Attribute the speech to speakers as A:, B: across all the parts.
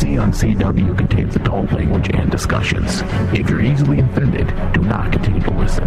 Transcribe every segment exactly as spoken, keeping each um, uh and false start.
A: C on C W contains adult language and discussions. If you're easily offended, do not continue to listen.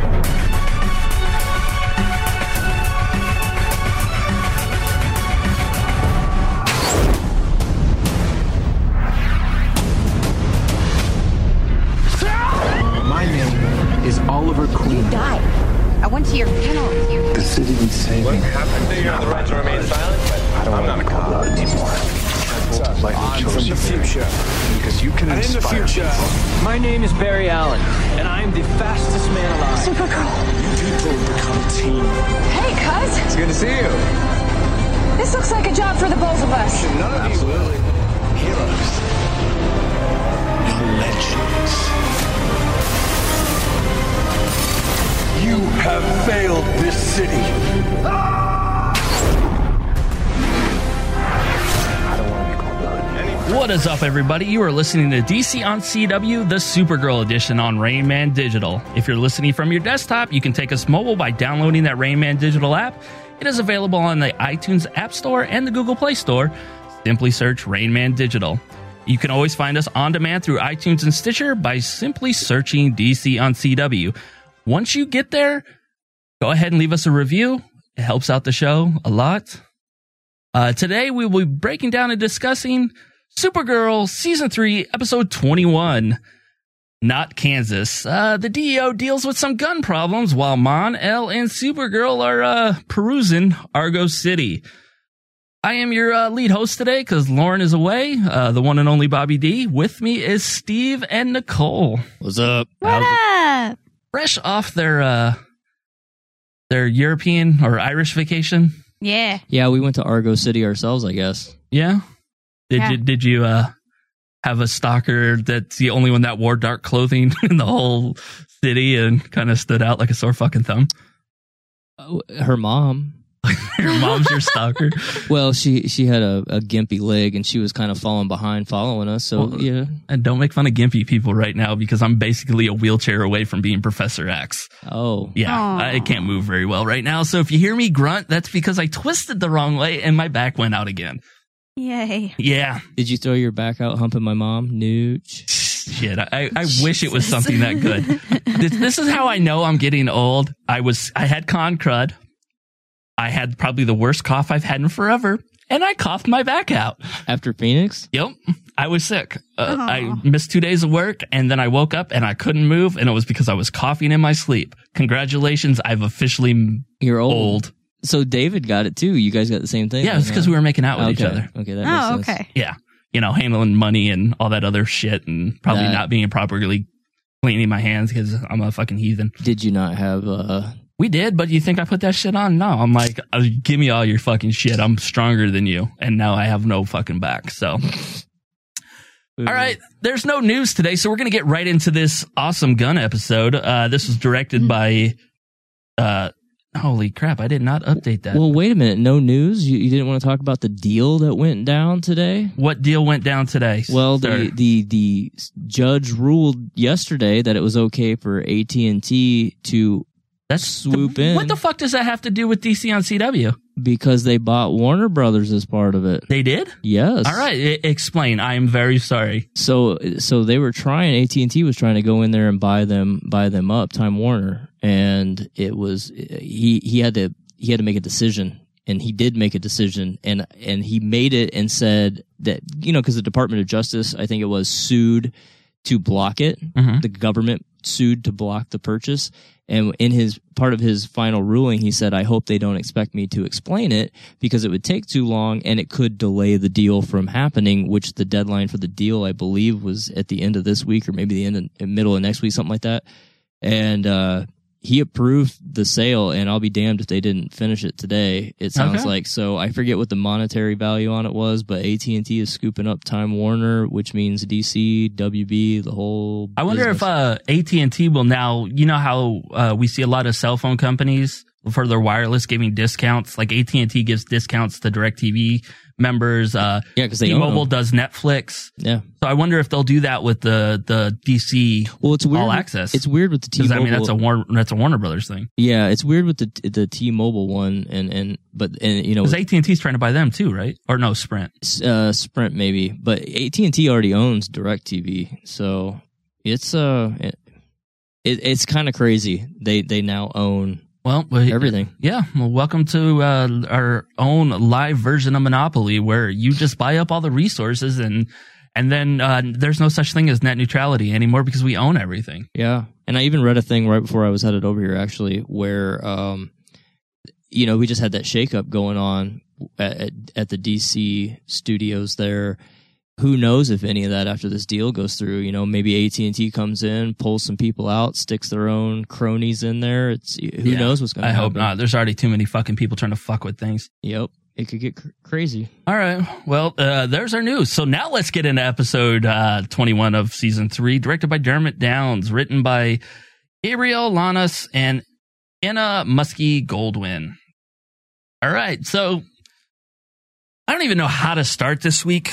B: My name is Oliver Queen.
C: You died. I went to your funeral with you.
B: The city needs saving.
D: What happened to you? The right to remain silent?
B: I don't
D: I'm
B: want
D: not
B: to
D: a
B: call
D: cop.
B: out anymore.
E: I'm from the future.
B: Because you can
E: And in the
B: inspire
E: future,
B: people.
E: my name is Barry Allen, and I am the fastest man alive.
C: Supergirl.
E: You people become a team.
C: Hey, cuz.
D: It's good to see you.
C: This looks like a job for the both of us.
E: None of you will. Heroes. You're legends. You have failed this city.
F: What is up, everybody? You are listening to D C on C W, the Supergirl edition on Rain Man Digital. If you're listening from your desktop, you can take us mobile by downloading that Rain Man Digital app. It is available on the iTunes App Store and the Google Play Store. Simply search Rain Man Digital. You can always find us on demand through iTunes and Stitcher by simply searching D C on C W. Once you get there, go ahead and leave us a review. It helps out the show a lot. Uh, today, we will be breaking down and discussing Supergirl Season three, Episode twenty-one, Not Kansas. Uh, the D E O deals with some gun problems while Mon, El, and Supergirl are uh, perusing Argo City. I am your uh, lead host today because Lauren is away, uh, the one and only Bobby D. With me is Steve and Nicole.
G: What's up?
H: What up?
F: Fresh off their, uh, their European or Irish vacation.
H: Yeah.
G: Yeah, we went to Argo City ourselves, I guess.
F: Yeah? Did
H: Yeah.
F: you did you uh, have a stalker that's the only one that wore dark clothing in the whole city and kind of stood out like a sore fucking thumb?
G: Oh, her mom.
F: Your mom's your stalker?
G: Well, she she had a, a gimpy leg, and she was kind of falling behind, following us. So
F: Well,
G: yeah.
F: And don't make fun of gimpy people right now because I'm basically a wheelchair away from being Professor X.
G: Oh.
F: Yeah,
H: Aw.
F: I can't move very well right now. So if you hear me grunt, that's because I twisted the wrong way and my back went out again.
H: Yay.
F: Yeah.
G: Did you throw your back out humping my mom? Nooch.
F: Shit, I, I wish it was something that good. This, this is how I know I'm getting old. I was, I had con crud. I had probably the worst cough I've had in forever, and I coughed my back out.
G: After Phoenix?
F: Yep, I was sick. Uh,
H: Aw.
F: I missed two days of work, and then I woke up and I couldn't move, and it was because I was coughing in my sleep. Congratulations, I've officially m-
G: You're old.
F: old.
G: So David got it too. You guys got the same thing?
F: Yeah, it's because we were making out with
G: okay.
F: each other.
G: Okay, that
H: Oh,
G: makes sense.
H: okay.
F: Yeah, you know, handling money and all that other shit, and probably
G: That-
F: not being properly cleaning my hands because I'm a fucking heathen.
G: Did you not have uh
F: We did, but you think I put that shit on? No, I'm like, uh, give me all your fucking shit. I'm stronger than you. And now I have no fucking back. So, all right. There's no news today. So we're going to get right into this awesome gun episode. Uh, this was directed by, uh, holy crap. I did not update that.
G: Well, wait a minute. No news? You, you didn't want to talk about the deal that went down today?
F: What deal went down today?
G: Well,
F: sir?
G: the, the the judge ruled yesterday that it was okay for A T and T to
F: That's
G: swoop
F: the,
G: in.
F: What the fuck does that have to do with D C on C W?
G: because they bought Warner Brothers as part of it.
F: They did?
G: Yes.
F: All right. I- explain. I am very sorry.
G: So so they were trying. A T and T was trying to go in there and buy them buy them up. Time Warner, and it was he he had to he had to make a decision, and he did make a decision, and and he made it and said that, you know, because the Department of Justice, I think it was, sued to block it.
F: Mhm.
G: The government sued to block the purchase. And in his part of his final ruling, he said, I hope they don't expect me to explain it because it would take too long and it could delay the deal from happening, which the deadline for the deal, I believe, was at the end of this week or maybe the end of, middle of next week, something like that. And uh, he approved the sale, and I'll be damned if they didn't finish it today. It sounds
F: Okay.
G: like. So I forget what the monetary value on it was, but A T and T is scooping up Time Warner, which means D C, W B, the whole
F: I wonder
G: business.
F: if uh, A T and T will now, you know how uh, we see a lot of cell phone companies for their wireless, giving discounts. Like A T and T gives discounts to DirecTV members. Uh,
G: Yeah, because they own
F: T-Mobile
G: them.
F: does Netflix.
G: Yeah.
F: So I wonder if they'll do that with the the D C
G: Well, it's weird.
F: All
G: with-
F: Access.
G: It's weird with the
F: 'Cause,
G: T-Mobile.
F: I mean, that's a Warner, that's a Warner Brothers thing.
G: Yeah, it's weird with the the T-Mobile one, and and but and you know,
F: Because A T and T's trying to buy them too, right? Or no, Sprint.
G: uh, Sprint maybe, but A T and T already owns DirecTV, so it's uh, it, it it's kind of crazy. They they now own
F: Well, we-
G: everything.
F: Yeah. Well, welcome to uh, our own live version of Monopoly, where you just buy up all the resources, and and then uh, there's no such thing as net neutrality anymore because we own everything.
G: Yeah, and I even read a thing right before I was headed over here, actually, where um, you know, we just had that shakeup going on at, at, at the D C studios there. Who knows if any of that after this deal goes through? You know, maybe A T and T comes in, pulls some people out, sticks their own cronies in there. It's who
F: Yeah.
G: knows what's going to
F: I
G: happen.
F: hope not. There's already too many fucking people trying to fuck with things.
G: Yep, it could get cr- crazy.
F: All right. Well, uh, there's our news. So now let's get into episode uh, twenty-one of season three, directed by Dermot Downs, written by Gabriel Llanas and Anna Muskie Goldwyn. All right. So I don't even know how to start this week.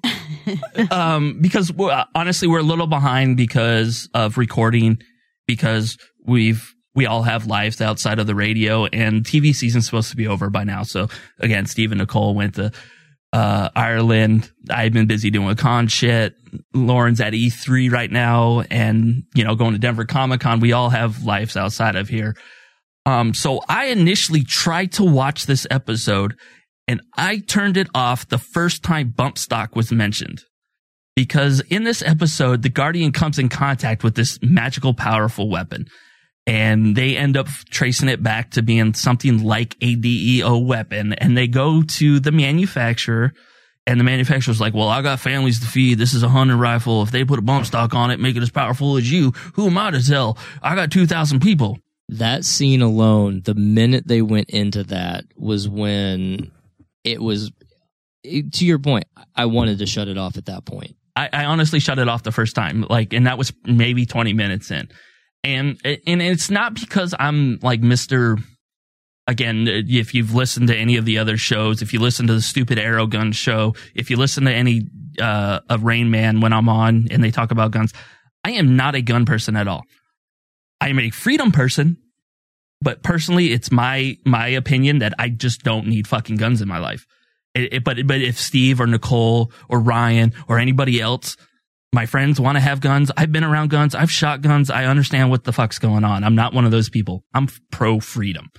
F: um, because we're, uh, honestly, we're a little behind because of recording, because we've, we all have lives outside of the radio, and T V season's supposed to be over by now. So again, Steve and Nicole went to, uh, Ireland. I've been busy doing con shit. Lauren's at E three right now, and, you know, going to Denver Comic Con. We all have lives outside of here. Um, so I initially tried to watch this episode, and I turned it off the first time bump stock was mentioned. Because in this episode, the Guardian comes in contact with this magical, powerful weapon. And they end up tracing it back to being something like a D E O weapon. And they go to the manufacturer, and the manufacturer's like, well, I got families to feed. This is a hunting rifle. If they put a bump stock on it, make it as powerful as you, who am I to tell? I got two thousand people.
G: That scene alone, the minute they went into that was when it was, it, to your point, I wanted to shut it off at that point.
F: I, I honestly shut it off the first time, like, and that was maybe twenty minutes in. And, and it's not because I'm like Mister Again, if you've listened to any of the other shows, if you listen to the stupid Arrow Gun show, if you listen to any, uh, of Rain Man when I'm on and they talk about guns, I am not a gun person at all. I am a freedom person, but personally, it's my, my opinion that I just don't need fucking guns in my life. It, it, but, but if Steve or Nicole or Ryan or anybody else, my friends want to have guns, I've been around guns, I've shot guns, I understand what the fuck's going on. I'm not one of those people. I'm pro freedom.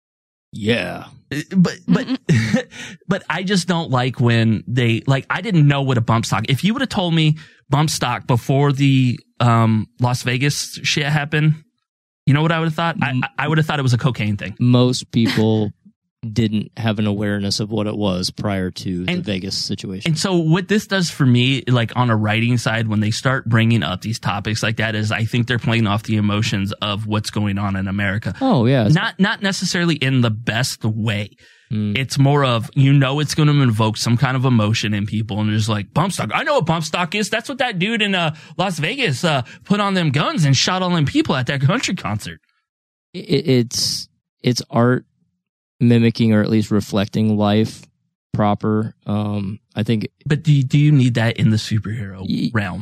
G: Yeah.
F: But, but, but I just don't like when they, like, I didn't know what a bump stock, if you would have told me bump stock before the, um, Las Vegas shit happened, you know what I would have thought? I, I would have thought it was a cocaine thing.
G: Most people didn't have an awareness of what it was prior to the
F: And-
G: Vegas situation.
F: And so what this does for me, like on a writing side, when they start bringing up these topics like that, is I think they're playing off the emotions of what's going on in America.
G: oh, yeah. it's-
F: Not, not necessarily in the best way.
G: Mm.
F: It's more of, you know, it's going to invoke some kind of emotion in people. And there's like, bump stock. I know what bump stock is. That's what that dude in uh, Las Vegas uh, put on them guns and shot all them people at that country concert.
G: it, it's it's art mimicking or at least reflecting life proper. Um, I think
F: But do you, do you need that in the superhero
G: Ye-
F: realm?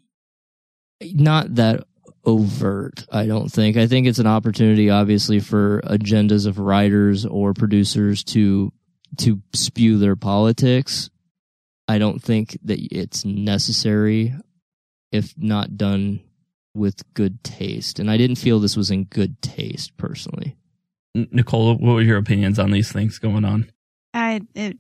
G: not that overt, I don't think. I think it's an opportunity, obviously, for agendas of writers or producers to to spew their politics. I don't think that it's necessary if not done with good taste. And I didn't feel this was in good taste, personally.
F: N- Nicole, what were your opinions on these things going on?
H: I it,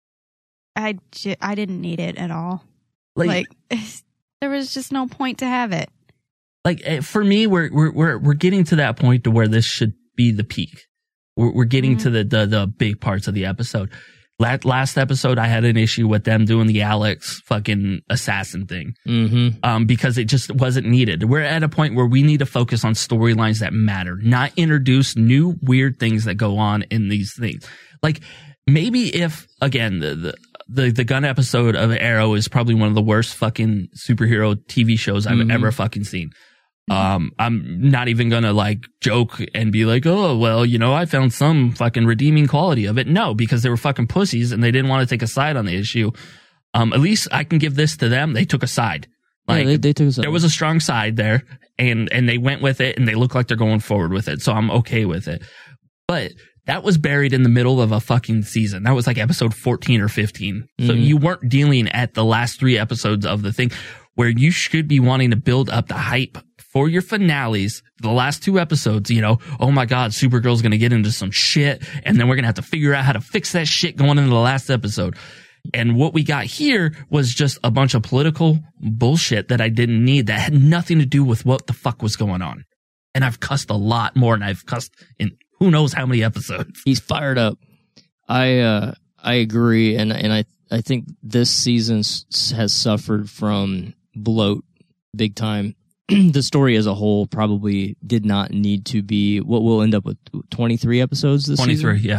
H: I ju- I didn't need it at all.
F: Like,
H: Like there was just no point to have it.
F: like eh, for me, we're we're we're we're getting to that point to where this should be the peak. We're we're getting
H: Mhm.
F: to the, the the big parts of the episode. Last last episode, I had an issue with them doing the Alex fucking assassin thing,
G: Mm-hmm.
F: um, because it just wasn't needed. We're at a point where we need to focus on storylines that matter, not introduce new weird things that go on in these things. Like maybe if again the the the, the gun episode of Arrow is probably one of the worst fucking superhero T V shows I've
G: Mhm.
F: ever fucking seen. Um, I'm not even gonna like joke and be like, oh, well, you know, I found some fucking redeeming quality of it. No, because they were fucking pussies and they didn't want to take a side on the issue. Um, at least I can give this to them. They took a side. Like,
G: yeah, they, they took a side.
F: There was a strong side there, and, and they went with it, and they look like they're going forward with it. So I'm okay with it. But that was buried in the middle of a fucking season. That was like episode fourteen or fifteen. So
G: Mm-hmm.
F: you weren't dealing at the last three episodes of the thing where you should be wanting to build up the hype for your finales. The last two episodes, you know, oh my God, Supergirl's going to get into some shit. And then we're going to have to figure out how to fix that shit going into the last episode. And what we got here was just a bunch of political bullshit that I didn't need, that had nothing to do with what the fuck was going on. And I've cussed a lot more than I've cussed in who knows how many episodes.
G: He's fired up. I uh, I agree, and and I I think this season s- has suffered from bloat big time. The story as a whole probably did not need to be what we'll end up with twenty-three episodes this
F: twenty-three,
G: season.
F: yeah.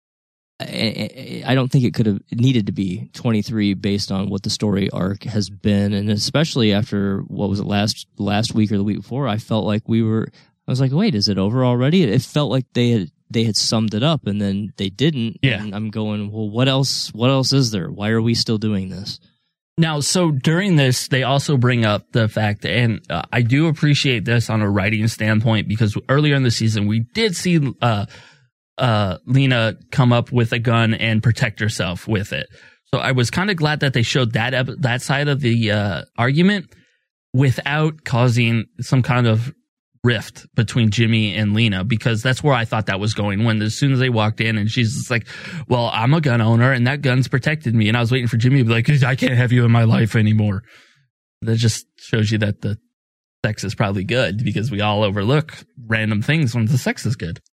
G: I, I don't think it could have needed to be twenty-three based on what the story arc has been, and especially after what was it last last week or the week before, I felt like we were. I was like, wait, is it over already? It felt like they had they had summed it up, and then they didn't.
F: Yeah.
G: And I'm going, well, what else? What else is there? Why are we still doing this?
F: Now, so during this, they also bring up the fact, and uh, I do appreciate this on a writing standpoint, because earlier in the season, we did see uh, uh, Lena come up with a gun and protect herself with it. So I was kind of glad that they showed that ep- that side of the uh, argument without causing some kind of rift between Jimmy and Lena, because that's where I thought that was going. When as soon as they walked in and she's just like, well, I'm a gun owner and that gun's protected me. And I was waiting for Jimmy to be like, I can't have you in my life anymore. That just shows you that the sex is probably good, because we all overlook random things when the sex is good.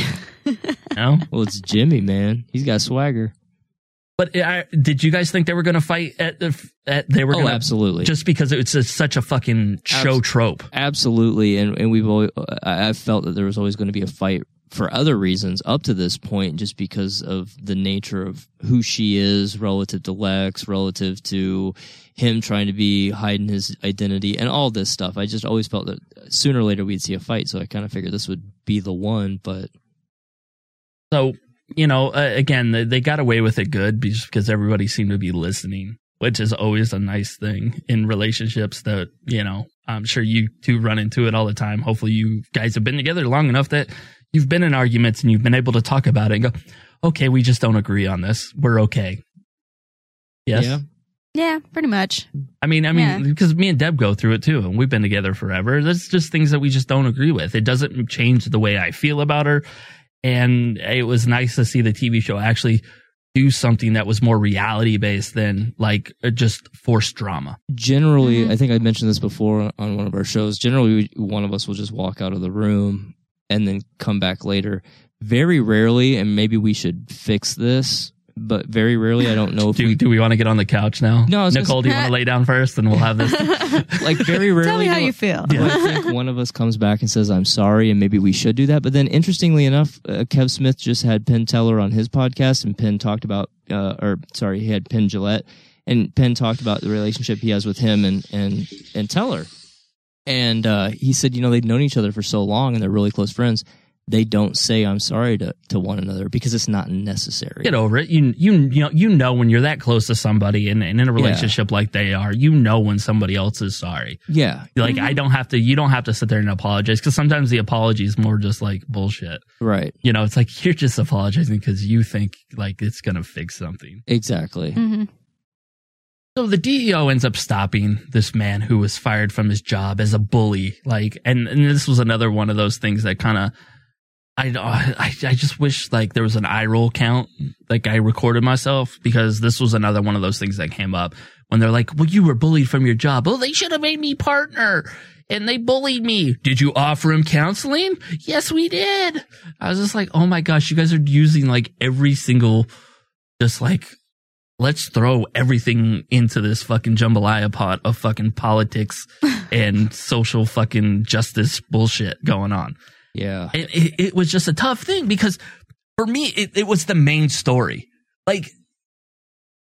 F: No?
G: Well, it's Jimmy, man. He's got swagger.
F: But I, did you guys think they were going to fight at the, at, they were
G: Oh,
F: going to,
G: absolutely.
F: just because it's a, such a fucking show
G: Abs-
F: trope.
G: Absolutely, and and we've always, I- I've felt that there was always going to be a fight for other reasons up to this point, just because of the nature of who she is relative to Lex, relative to him trying to be hiding his identity, and all this stuff. I just always felt that sooner or later we'd see a fight, so I kind of figured this would be the one. But
F: So, you know, uh, again, they, they got away with it good because everybody seemed to be listening, which is always a nice thing in relationships that, you know, I'm sure you two run into it all the time. Hopefully you guys have been together long enough that you've been in arguments and you've been able to talk about it and go, okay, we just don't agree on this. We're okay. Yes?
G: yeah,
H: Yeah, pretty much.
F: I mean, I mean,
H: Yeah.
F: because me and Deb go through it too, and we've been together forever. There's just things that we just don't agree with. It doesn't change the way I feel about her. And it was nice to see the T V show actually do something that was more reality based than like just forced drama.
G: generally,
H: Mhm.
G: I think I mentioned this before on one of our shows. Generally, we, one of us will just walk out of the room and then come back later. Very rarely, and maybe we should fix this, but very rarely, I don't know if
F: Do,
G: we
F: do we want to get on the couch now?
G: No, I was gonna
F: Nicole, do you want to lay down first and we'll have this?
G: like very rarely.
H: Tell me how
G: do-
H: you feel.
G: do I think one of us comes back and says, I'm sorry, and maybe we should do that. But then, interestingly enough, uh, Kev Smith just had Penn Teller on his podcast, and Penn talked about, uh, or sorry, he had Penn Gillette, and Penn talked about the relationship he has with him and, and, and Teller. And uh, he said, you know, they've known each other for so long and they're really close friends. They don't say I'm sorry to, to one another because it's not necessary.
F: Get over it. You you you know you know when you're that close to somebody and, and in a relationship like they are, you know when somebody else is sorry.
G: Yeah.
F: Like I don't have to. You don't have to sit there and apologize, because sometimes the apology is more just like bullshit.
G: Right.
F: You know, it's like you're just apologizing because you think like it's gonna fix something.
G: Exactly.
H: Mm-hmm.
F: So the D E O ends up stopping this man who was fired from his job as a bully. Like, and, and this was another one of those things that kind of, I, I, I just wish like there was an eye roll count. Like I recorded myself, because this was another one of those things that came up when they're like, well, you were bullied from your job. Oh, they should have made me partner and they bullied me. Did you offer him counseling? Yes, we did. I was just like, oh my gosh, you guys are using like every single, just like, let's throw everything into this fucking jambalaya pot of fucking politics and social fucking justice bullshit going on.
G: Yeah.
F: It, it, it was just a tough thing, because for me, it, it was the main story. Like,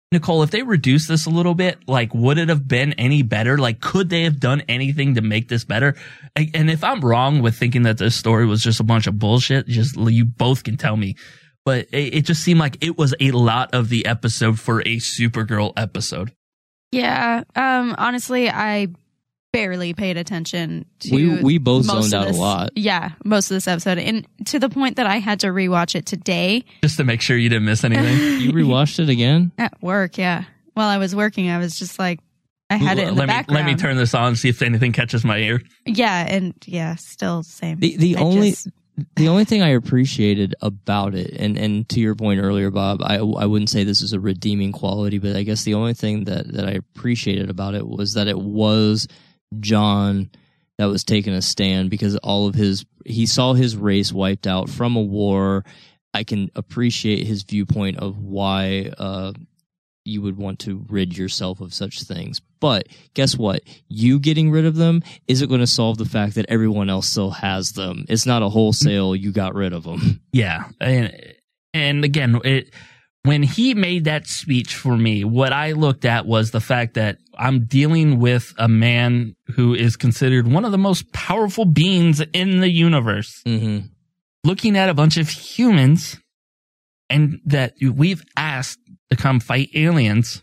F: Nicole, if they reduced this a little bit, like, would it have been any better? Like, could they have done anything to make this better? And if I'm wrong with thinking that this story was just a bunch of bullshit, just you both can tell me. But it, it just seemed like it was a lot of the episode for a Supergirl episode.
H: Yeah. Um. Honestly, I barely paid attention to.
G: We we both
H: most
G: zoned
H: of
G: out
H: this,
G: a lot.
H: Yeah, most of this episode, and to the point that I had to rewatch it today
F: Just to make sure you didn't miss anything.
G: You rewatched it again?
H: at work. Yeah, while I was working, I was just like, I had it in the
F: let me
H: background.
F: let me turn this on, see if anything catches my ear.
H: Yeah, and yeah, still same.
G: The the
H: I
G: only
H: just-
G: the only thing I appreciated about it, and, and to your point earlier, Bob, I I wouldn't say this is a redeeming quality, but I guess the only thing that, that I appreciated about it was that it was John that was taking a stand, because all of his he saw his race wiped out from a war. I can appreciate his viewpoint of why uh, you would want to rid yourself of such things. But guess what? You getting rid of them isn't going to solve the fact that everyone else still has them. It's not a wholesale, you got rid of them.
F: Yeah. And, and again, it, when he made that speech for me, what I looked at was the fact that I'm dealing with a man who is considered one of the most powerful beings in the universe.
G: Mm-hmm.
F: Looking at a bunch of humans, and that we've asked to come fight aliens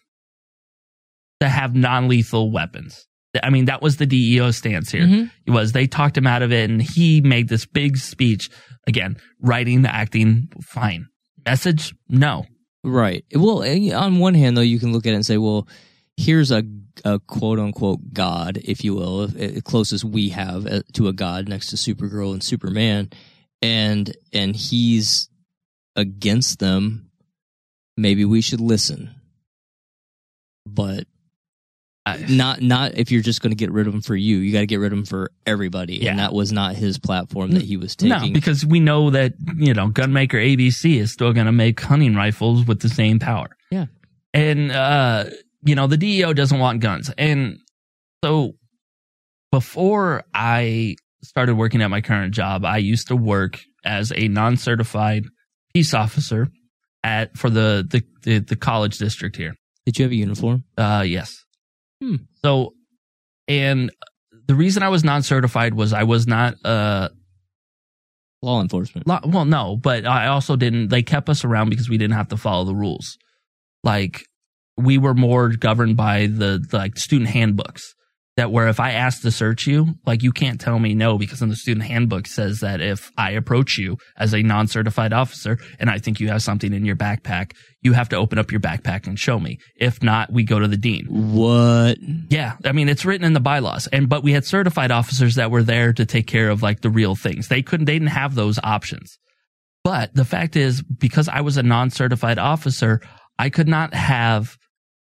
F: to have non-lethal weapons. I mean, that was the D E O stance here.
G: Mm-hmm.
F: It was, they talked him out of it, and he made this big speech. Again, writing, acting, fine. Message, no.
G: Right. Well, on one hand, though, you can look at it and say, well, here's a, a quote-unquote god, if you will, the closest we have to a god next to Supergirl and Superman, and and he's against them. Maybe we should listen. But not not if you're just going to get rid of them for you. You got to get rid of them for everybody.
F: Yeah.
G: And that was not his platform that he was taking.
F: No, because we know that, you know, gunmaker A B C is still going to make hunting rifles with the same power.
G: Yeah.
F: And, uh, you know, the D E O doesn't want guns. And so before I started working at my current job, I used to work as a non-certified peace officer at for the, the, the, the college district here.
G: Did you have a uniform?
F: Uh, yes.
G: Hmm.
F: So, and the reason I was non-certified was I was not, uh,
G: Law enforcement.
F: Law, well, no, but I also didn't, they kept us around because we didn't have to follow the rules. Like, we were more governed by the, the like student handbooks, that where if I asked to search you, like, you can't tell me no, because in the student handbook says that if I approach you as a non-certified officer and I think you have something in your backpack, you have to open up your backpack and show me. If not, we go to the dean.
G: What?
F: Yeah. I mean, it's written in the bylaws. And, but we had certified officers that were there to take care of like the real things. They couldn't, they didn't have those options. But the fact is, because I was a non-certified officer, I could not have,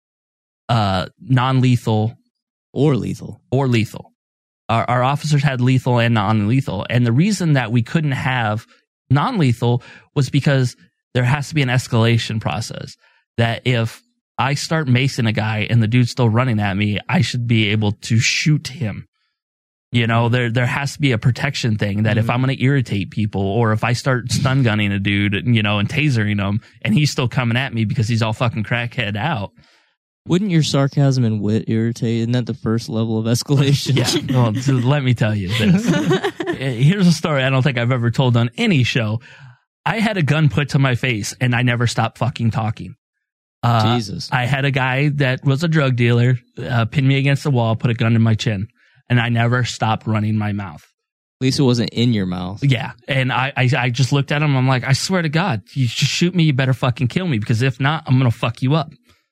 F: uh, non-lethal
G: Or lethal.
F: or lethal. Our, our officers had lethal and non-lethal. And the reason that we couldn't have non-lethal was because there has to be an escalation process. That if I start macing a guy and the dude's still running at me, I should be able to shoot him. You know, there there has to be a protection thing that mm-hmm. if I'm going to irritate people, or if I start stun gunning a dude, you know, and tasering him, and he's still coming at me because he's all fucking crackhead out.
G: Wouldn't your sarcasm and wit irritate? Isn't that the first level of escalation?
F: Yeah. Well, so let me tell you this. Here's a story I don't think I've ever told on any show. I had a gun put to my face, and I never stopped fucking talking. Uh,
G: Jesus.
F: I had a guy that was a drug dealer uh, pin me against the wall, put a gun in my chin, and I never stopped running my mouth.
G: At least it wasn't in your mouth.
F: Yeah. And I, I, I just looked at him. I'm like, I swear to God, you just shoot me, you better fucking kill me, because if not, I'm going to fuck you up.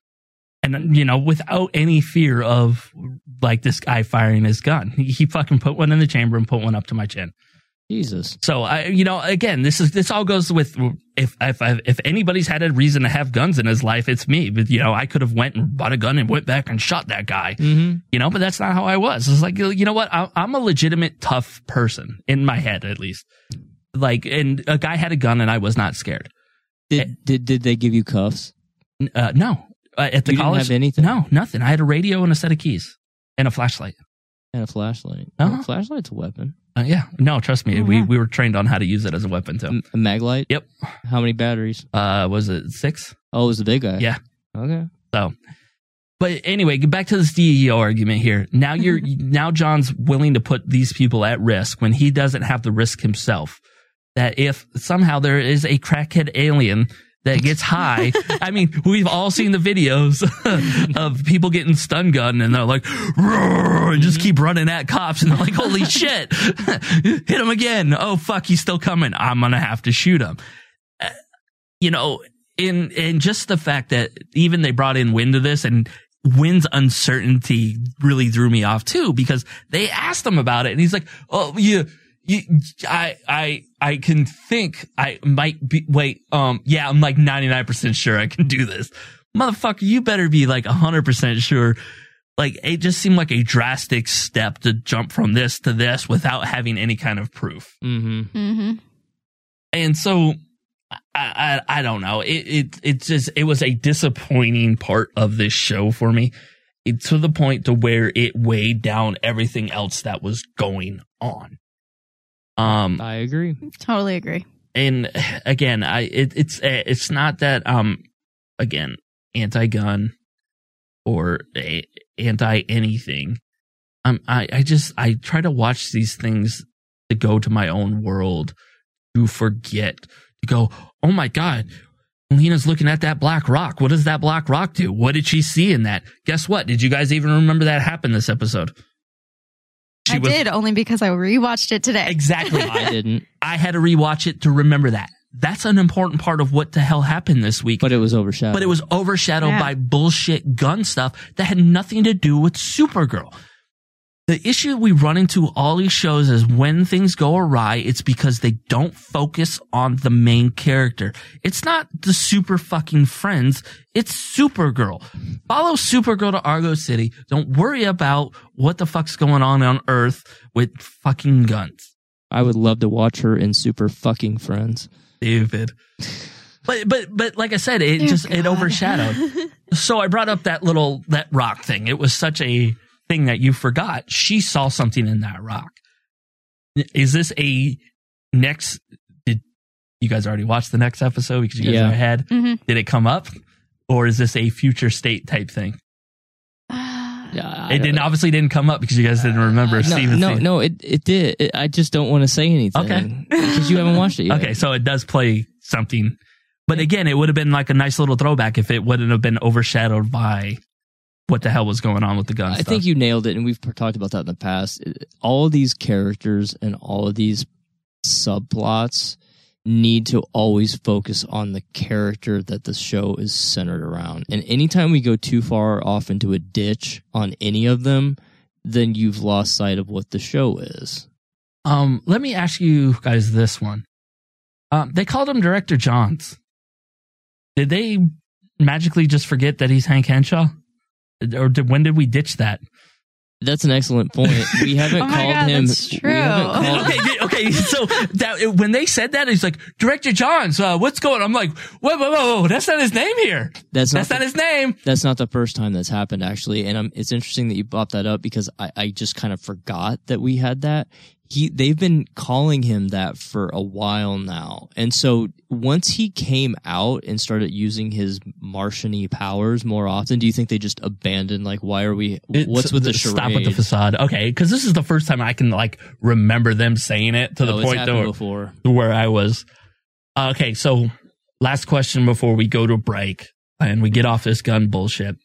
F: And, you know, without any fear of, like, this guy firing his gun. He, he fucking put one in the chamber and put one up to my chin.
G: Jesus.
F: So, I, you know, again, this is this all goes with, if if if anybody's had a reason to have guns in his life, it's me. But, you know, I could have went and bought a gun and went back and shot that guy.
G: Mm-hmm.
F: You know, but that's not how I was. It's like, you know what? I, I'm a legitimate tough person, in my head, at least. Like, and a guy had a gun and I was not scared.
G: Did did, did they give you cuffs?
F: Uh, no. Uh, at the
G: you
F: college,
G: didn't have anything?
F: No, nothing. I had a radio and a set of keys and a flashlight.
G: And a flashlight.
F: Uh-huh.
G: A flashlight's a weapon.
F: Uh, yeah. No, trust me.
H: Oh,
F: we
H: yeah.
F: we were trained on how to use it as a weapon too.
G: A mag light?
F: Yep.
G: How many batteries?
F: Uh, was it six?
G: Oh, it was the big guy.
F: Yeah.
G: Okay.
F: So, but anyway, get back to this D E O argument here. Now you're now John's willing to put these people at risk when he doesn't have the risk himself. That if somehow there is a crackhead alien that gets high, I mean, we've all seen the videos of people getting stun gunned and they're like, roar, and just keep running at cops and they're like, holy shit, hit him again. Oh fuck, he's still coming. I'm gonna have to shoot him. Uh, you know, in in just the fact that even they brought in Wynn to this, and Wynn's uncertainty really threw me off too, because they asked him about it and he's like, oh yeah. You, I, I, I can think I might be, wait, um, yeah, I'm like ninety-nine percent sure I can do this. Motherfucker, you better be like one hundred percent sure. Like, it just seemed like a drastic step to jump from this to this without having any kind of proof.
G: Mm-hmm.
H: Mm-hmm.
F: And so, I, I, I don't know. It, it, it just, it was a disappointing part of this show for me. It, to the point to where it weighed down everything else that was going on. Um,
G: I agree.
H: Totally agree.
F: And again, I it, it's it's not that um again anti-gun or a, anti-anything. Um, I I just I try to watch these things to go to my own world, to forget, to go, oh my god, Lena's looking at that black rock. What does that black rock do? What did she see in that? Guess what? Did you guys even remember that happened this episode? She
H: I
F: was,
H: did, only because I rewatched it today.
F: Exactly.
G: I didn't.
F: I had to rewatch it to remember that. That's an important part of what the hell happened this week.
G: But it was overshadowed.
F: But it was overshadowed
H: Yeah.
F: by bullshit gun stuff that had nothing to do with Supergirl. The issue we run into all these shows is when things go awry, it's because they don't focus on the main character. It's not the super fucking friends. It's Supergirl. Follow Supergirl to Argo City. Don't worry about what the fuck's going on on Earth with fucking guns.
G: I would love to watch her in Super Fucking Friends.
F: David. But, but, but like I said, it
H: Dear
F: just, it
H: God.
F: overshadowed. So I brought up that little, that rock thing. It was such a thing that you forgot. She saw something in that rock. Is this a next, did you guys already watch the next episode because you guys
G: Yeah.
F: are ahead?
H: Mm-hmm.
F: Did it come up? Or is this a future state type thing?
G: Yeah,
F: It didn't, obviously didn't come up because you guys didn't remember
G: No,
F: Steven.
G: no, no, it it did. It, I just don't want to say anything.
F: Okay.
G: Because you haven't watched it yet.
F: Okay, so it does play something. But again, it would have been like a nice little throwback if it wouldn't have been overshadowed by what the hell was going on with the gun
G: I
F: stuff.
G: think you nailed it, and we've talked about that in the past. All of these characters and all of these subplots need to always focus on the character that the show is centered around. And anytime we go too far off into a ditch on any of them, then you've lost sight of what the show is.
F: Um, let me ask you guys this one. Um, they called him Director Johns. Did they magically just forget that he's Hank Henshaw? Or did, when did we ditch that?
G: That's an excellent point. We haven't
H: Oh my
G: called
H: God,
G: him.
H: that's
G: we
H: true.
G: haven't called-
F: Okay, th- okay. So that when they said that, he's like Director Johns. Uh, what's going on? I'm like, whoa, whoa, whoa, whoa! That's not his name here.
G: That's not
F: That's
G: the-
F: not his name.
G: That's not the first time that's happened, actually. And um, it's interesting that you brought that up because I, I just kind of forgot that we had that. He, they've been calling him that for a while now. And so once he came out and started using his Martian-y powers more often, do you think they just abandoned, like, why are we, what's with the charade?
F: Stop with the facade. Okay, because this is the first time I can like remember them saying it to
G: No,
F: the
G: it's
F: point
G: happened
F: to,
G: before.
F: to where I was. Uh, okay, so last question before we go to break and we get off this gun bullshit.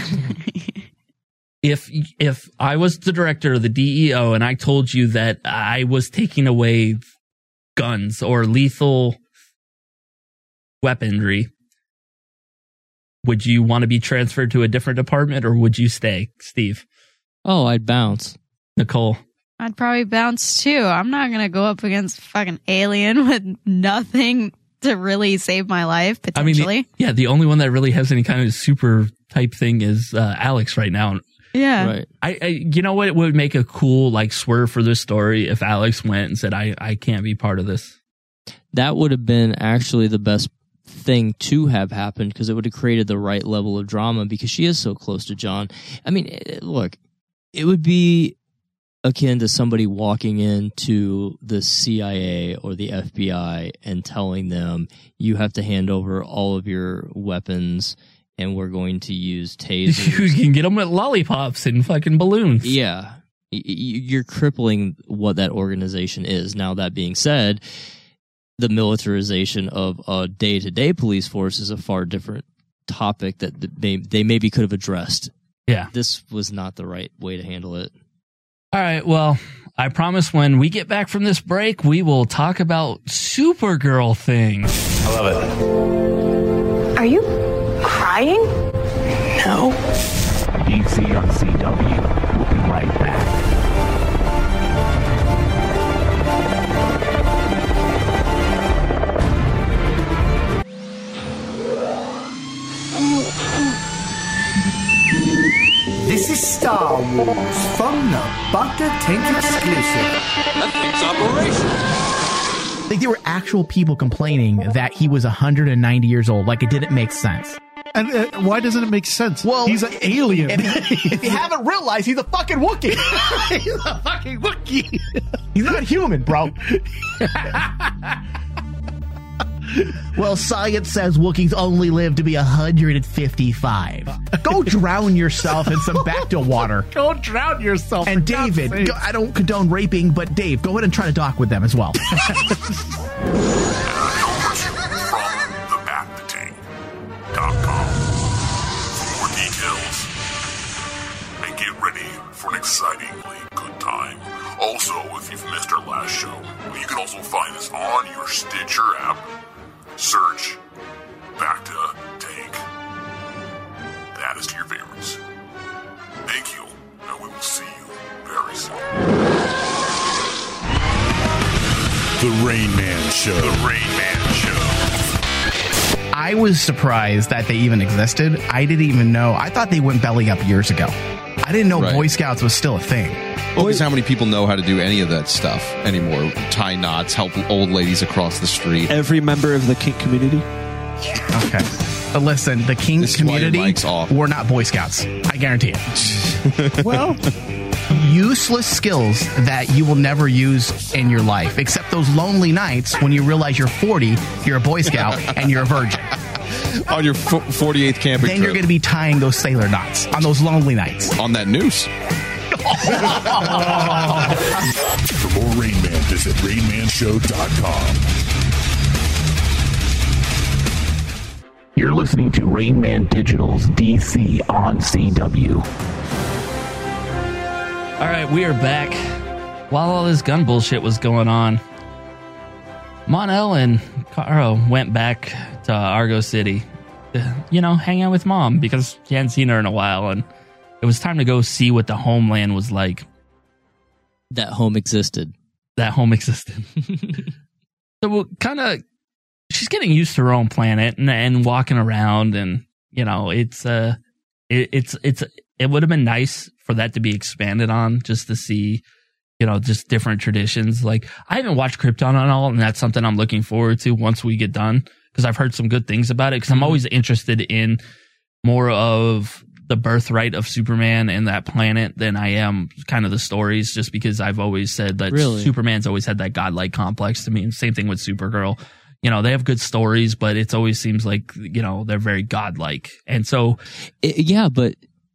F: If if I was the director of the D E O and I told you that I was taking away guns or lethal weaponry, would you want to be transferred to a different department or would you stay, Steve?
G: Oh, I'd bounce.
F: Nicole?
H: I'd probably bounce too. I'm not going to go up against fucking alien with nothing to really save my life,
F: I mean,
H: potentially.
F: the, yeah, the only one that really has any kind of super type thing is uh, Alex right now.
H: yeah.
G: Right.
F: I, I, you know what would make a cool like swerve for this story if Alex went and said, I, I can't be part of this.
G: That would have been actually the best thing to have happened because it would have created the right level of drama because she is so close to John. I mean, it, look, it would be akin to somebody walking into the C I A or the F B I and telling them you have to hand over all of your weapons and we're going to use
F: You
G: tasers.
F: can get them with lollipops and fucking balloons.
G: Yeah. Y- y- You're crippling what that organization is. Now, that being said, the militarization of a day-to-day police force is a far different topic that they, they maybe could have addressed.
F: Yeah.
G: This was not the right way to handle it.
F: All right. Well, I promise when we get back from this break, we will talk about Supergirl things.
D: I love it.
C: Are you crying?
D: No.
A: D C on C W. We'll be right back.
I: This is Star Wars from the Bacta Tank exclusive.
E: That thing's operational.
J: Like, there were actual people complaining that he was one hundred ninety years old. Like, it didn't make sense.
K: And uh, why doesn't it make sense?
J: Well,
K: he's an alien.
J: If, if you haven't realized, he's a fucking Wookiee.
K: He's a fucking Wookiee.
J: He's not human, bro. Well, science says Wookiees only live to be one hundred fifty-five. Go drown yourself in some Bacta water.
K: Go drown yourself.
J: And David, go, I don't condone raping, but Dave, go ahead and try to dock with them as well.
L: From the Bacta Tank dot com for more details. And get ready for an excitingly good time. Also, if you've missed our last show, you can also find us on your Stitcher app. Search Bacta Tank. Add us to your favorites. Thank you, and we will see you very soon. The Rain Man Show. The Rain Man Show.
J: I was surprised that they even existed. I didn't even know. I thought they went belly up years ago. I didn't know
M: Right.
J: Boy Scouts was still a thing.
M: Well, because how many people know how to do any of that stuff anymore? Tie knots, help old ladies across the street.
K: Every member of the kink community.
J: Okay. But listen, the kink
M: This is why your
J: community
M: mic's off.
J: were not Boy Scouts. I guarantee it.
K: Well,
J: useless skills that you will never use in your life, except those lonely nights when you realize you're forty, you're a Boy Scout, and you're a virgin.
M: On your forty-eighth camping
J: Then
M: trip.
J: you're going to be tying those sailor knots on those lonely nights.
M: On that noose.
L: For more Rain Man, visit rain man show dot com.
A: You're listening to Rain Man Digital's D C on C W.
F: All right, we are back. While all this gun bullshit was going on, Mon-El and Caro went back to Argo City to, you know, hang out with Mom because she hadn't seen her in a while, and it was time to go see what the homeland was like.
G: That home existed.
F: That home existed. So we'll kind of, she's getting used to her own planet and, and walking around, and you know, it's uh, it, it's it's it would have been nice for that to be expanded on, just to see, you know, just different traditions. Like, I haven't watched Krypton at all, and that's something I'm looking forward to once we get done, because I've heard some good things about it. Because I'm always interested in more of the birthright of Superman and that planet than I am kind of the stories, just because I've always said that
G: Really?
F: Superman's always had that godlike complex to me. And same thing with Supergirl. You know, they have good stories, but it always seems like, you know, they're very godlike. And so,
G: It- yeah, but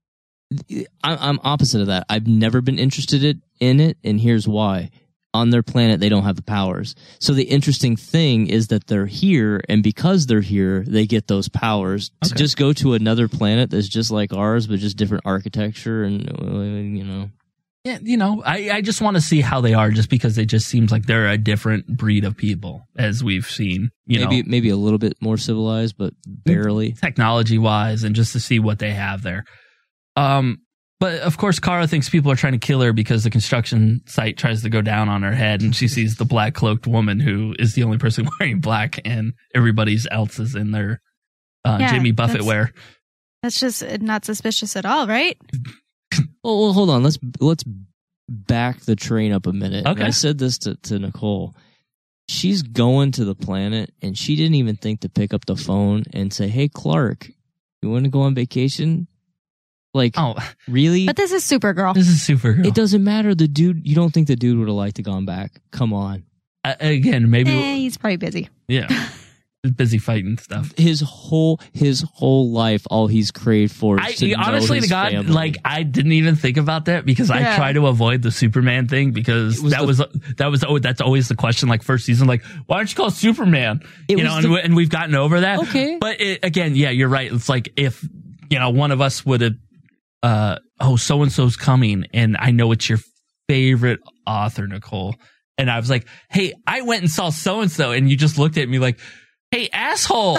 G: I- I'm opposite of that. I've never been interested it- in it, and here's why. On their planet, they don't have the powers. So the interesting thing is that they're here, and because they're here, they get those powers. To
F: Okay.
G: just go to another planet that's just like ours, but just different architecture, and, uh, you know.
F: yeah, you know, I, I just want to see how they are, just because it just seems like they're a different breed of people, as we've seen, you
G: maybe
F: know,
G: maybe a little bit more civilized, but barely.
F: technology wise, and just to see what they have there. Um, but of course, Kara thinks people are trying to kill her because the construction site tries to go down on her head, and she sees the black cloaked woman who is the only person wearing black, and everybody's else is in their uh,
H: Yeah,
F: Jamie Buffett
H: that's-
F: wear.
H: That's just not suspicious at all, right?
G: Oh, well, hold on. Let's let's back the train up a minute.
F: Okay.
G: And I said this to, to Nicole. She's going to the planet, and she didn't even think to pick up the phone and say, "Hey, Clark, you want to go on vacation?" Like,
F: oh,
G: really?
H: But this is Supergirl.
F: This is Supergirl.
G: It doesn't matter. The dude, you don't think the dude would have liked to gone back? Come on.
F: Uh, again, maybe
H: Eh, he's probably busy.
F: yeah. busy fighting stuff.
G: His whole his whole life, all he's craved for is
F: I,
G: to know
F: honestly,
G: his
F: to God,
G: family.
F: like I didn't even think about that because
H: Yeah.
F: I try to avoid the Superman thing because
G: was
F: that
G: the-
F: was that was oh, that's always the question. Like first season, like why aren't you called Superman?
G: It
F: you
G: was
F: know, and,
G: the-
F: we, and we've gotten over that.
G: Okay.
F: but it, again, yeah, you're right. It's like if you know one of us would have, uh, oh, so and so's coming, and I know it's your favorite author, Nicole, and I was like, hey, I went and saw so and so, and you just looked at me like, hey, asshole.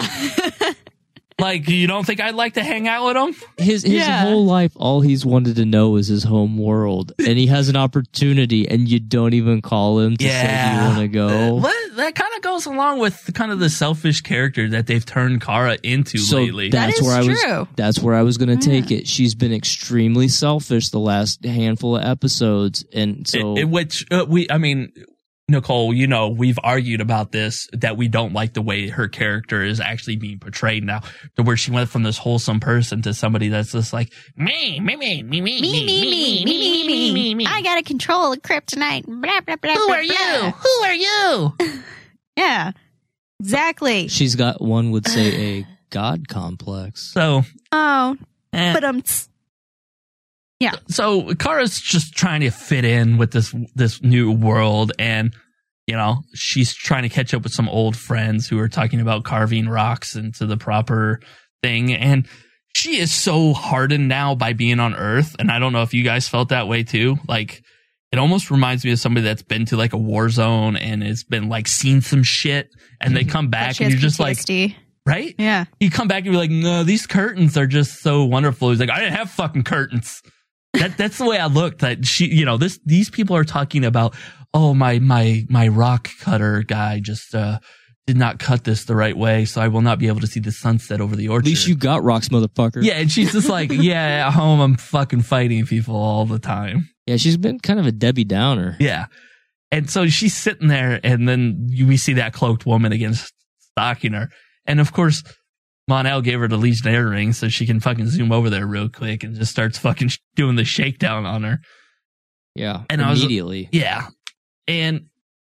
F: Like, you don't think I'd like to hang out with him?
G: His his
H: Yeah.
G: whole life, all he's wanted to know is his home world, and he has an opportunity, and you don't even call him to say you want to go.
F: Well, that kind of goes along with the, kind of the selfish character that they've turned Kara into
G: So
F: lately.
G: that's
H: That is
G: where I
H: true.
G: was. That's where I was going to take it. She's been extremely selfish the last handful of episodes, and so
F: It- it- which uh, we, I mean, Nicole, you know, we've argued about this that we don't like the way her character is actually being portrayed now, to where she went from this wholesome person to somebody that's just like me, me, me, me, me,
H: Me, me, me, me, me, me, me, me. I gotta control the kryptonite. Blah, blah, blah,
C: Who
H: blah,
C: are you?
H: blah.
C: Who are you?
H: Yeah, exactly.
G: she's got, one would say, a god complex.
F: So,
H: Oh,
F: eh.
H: but um, yeah.
F: so Kara's just trying to fit in with this this new world, and you know she's trying to catch up with some old friends who are talking about carving rocks into the proper thing, and she is so hardened now by being on Earth, and I don't know if you guys felt that way too. Like it almost reminds me of somebody that's been to like a war zone and has been like seen some shit, and they come
H: But
F: back
H: she
F: and
H: has
F: you're just
H: P T
F: like,
H: S D.
F: right?
H: Yeah.
F: You come back and you're like, no, these curtains are just so wonderful. He's like, I didn't have fucking curtains. That that's the way I looked. That she, you know, this these people are talking about, oh my my my rock cutter guy just uh did not cut this the right way, so I will not be able to see the sunset over the orchard.
G: At least you got rocks, motherfucker.
F: Yeah, and she's just like, yeah, at home I'm fucking fighting people all the time.
G: Yeah, she's been kind of a Debbie Downer.
F: Yeah. And so she's sitting there, and then you, we see that cloaked woman against stalking her. And of course, Mon-El gave her the Legionnaire ring so she can fucking zoom over there real quick and just starts fucking sh- doing the shakedown on her.
G: Yeah,
F: And I was-
G: immediately.
F: Yeah. And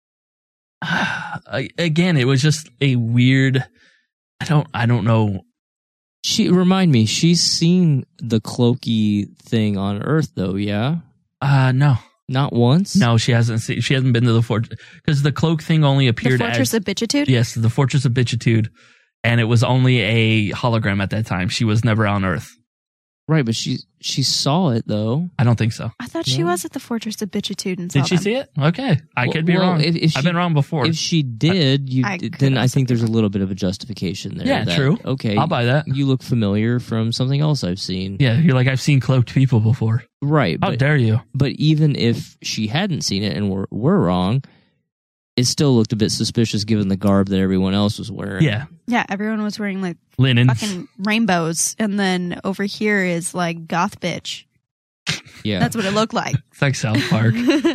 F: uh, again, it was just a weird, I don't, I don't know.
G: She remind me, she's seen the cloaky thing on Earth, though. Yeah,
F: Uh, no,
G: not once.
F: no, she hasn't seen, she hasn't been to the fortress because the cloak thing only
H: The
F: appeared
H: Fortress
F: as,
H: of Bitchitude?
F: yes, the Fortress of Bitchitude. And it was only a hologram at that time. She was never on Earth.
G: Right, but she she saw it though.
F: I don't think so.
H: I thought she
G: No.
H: was at the Fortress of Bitchitude and saw
F: Did she
H: them.
F: see it? Okay. I
G: Well-
F: could be
G: well,
F: wrong.
G: if- if
F: I've
G: she-
F: been wrong before.
G: If she did, you
H: I
G: did-
H: could
G: then I
H: also
G: think
H: be
G: there's a little bit of a justification there.
F: Yeah,
G: that,
F: true.
G: Okay,
F: I'll buy that.
G: You look familiar from something else I've seen.
F: Yeah, you're like, I've seen cloaked people before.
G: Right.
F: How
G: but,
F: dare you?
G: but even if she hadn't seen it and we're, we're wrong, it still looked a bit suspicious given the garb that everyone else was wearing.
F: Yeah.
H: Yeah, everyone was wearing like
F: Linens.
H: fucking rainbows. And then over here is like goth bitch.
G: Yeah.
H: That's what it looked like.
F: It's like South Park.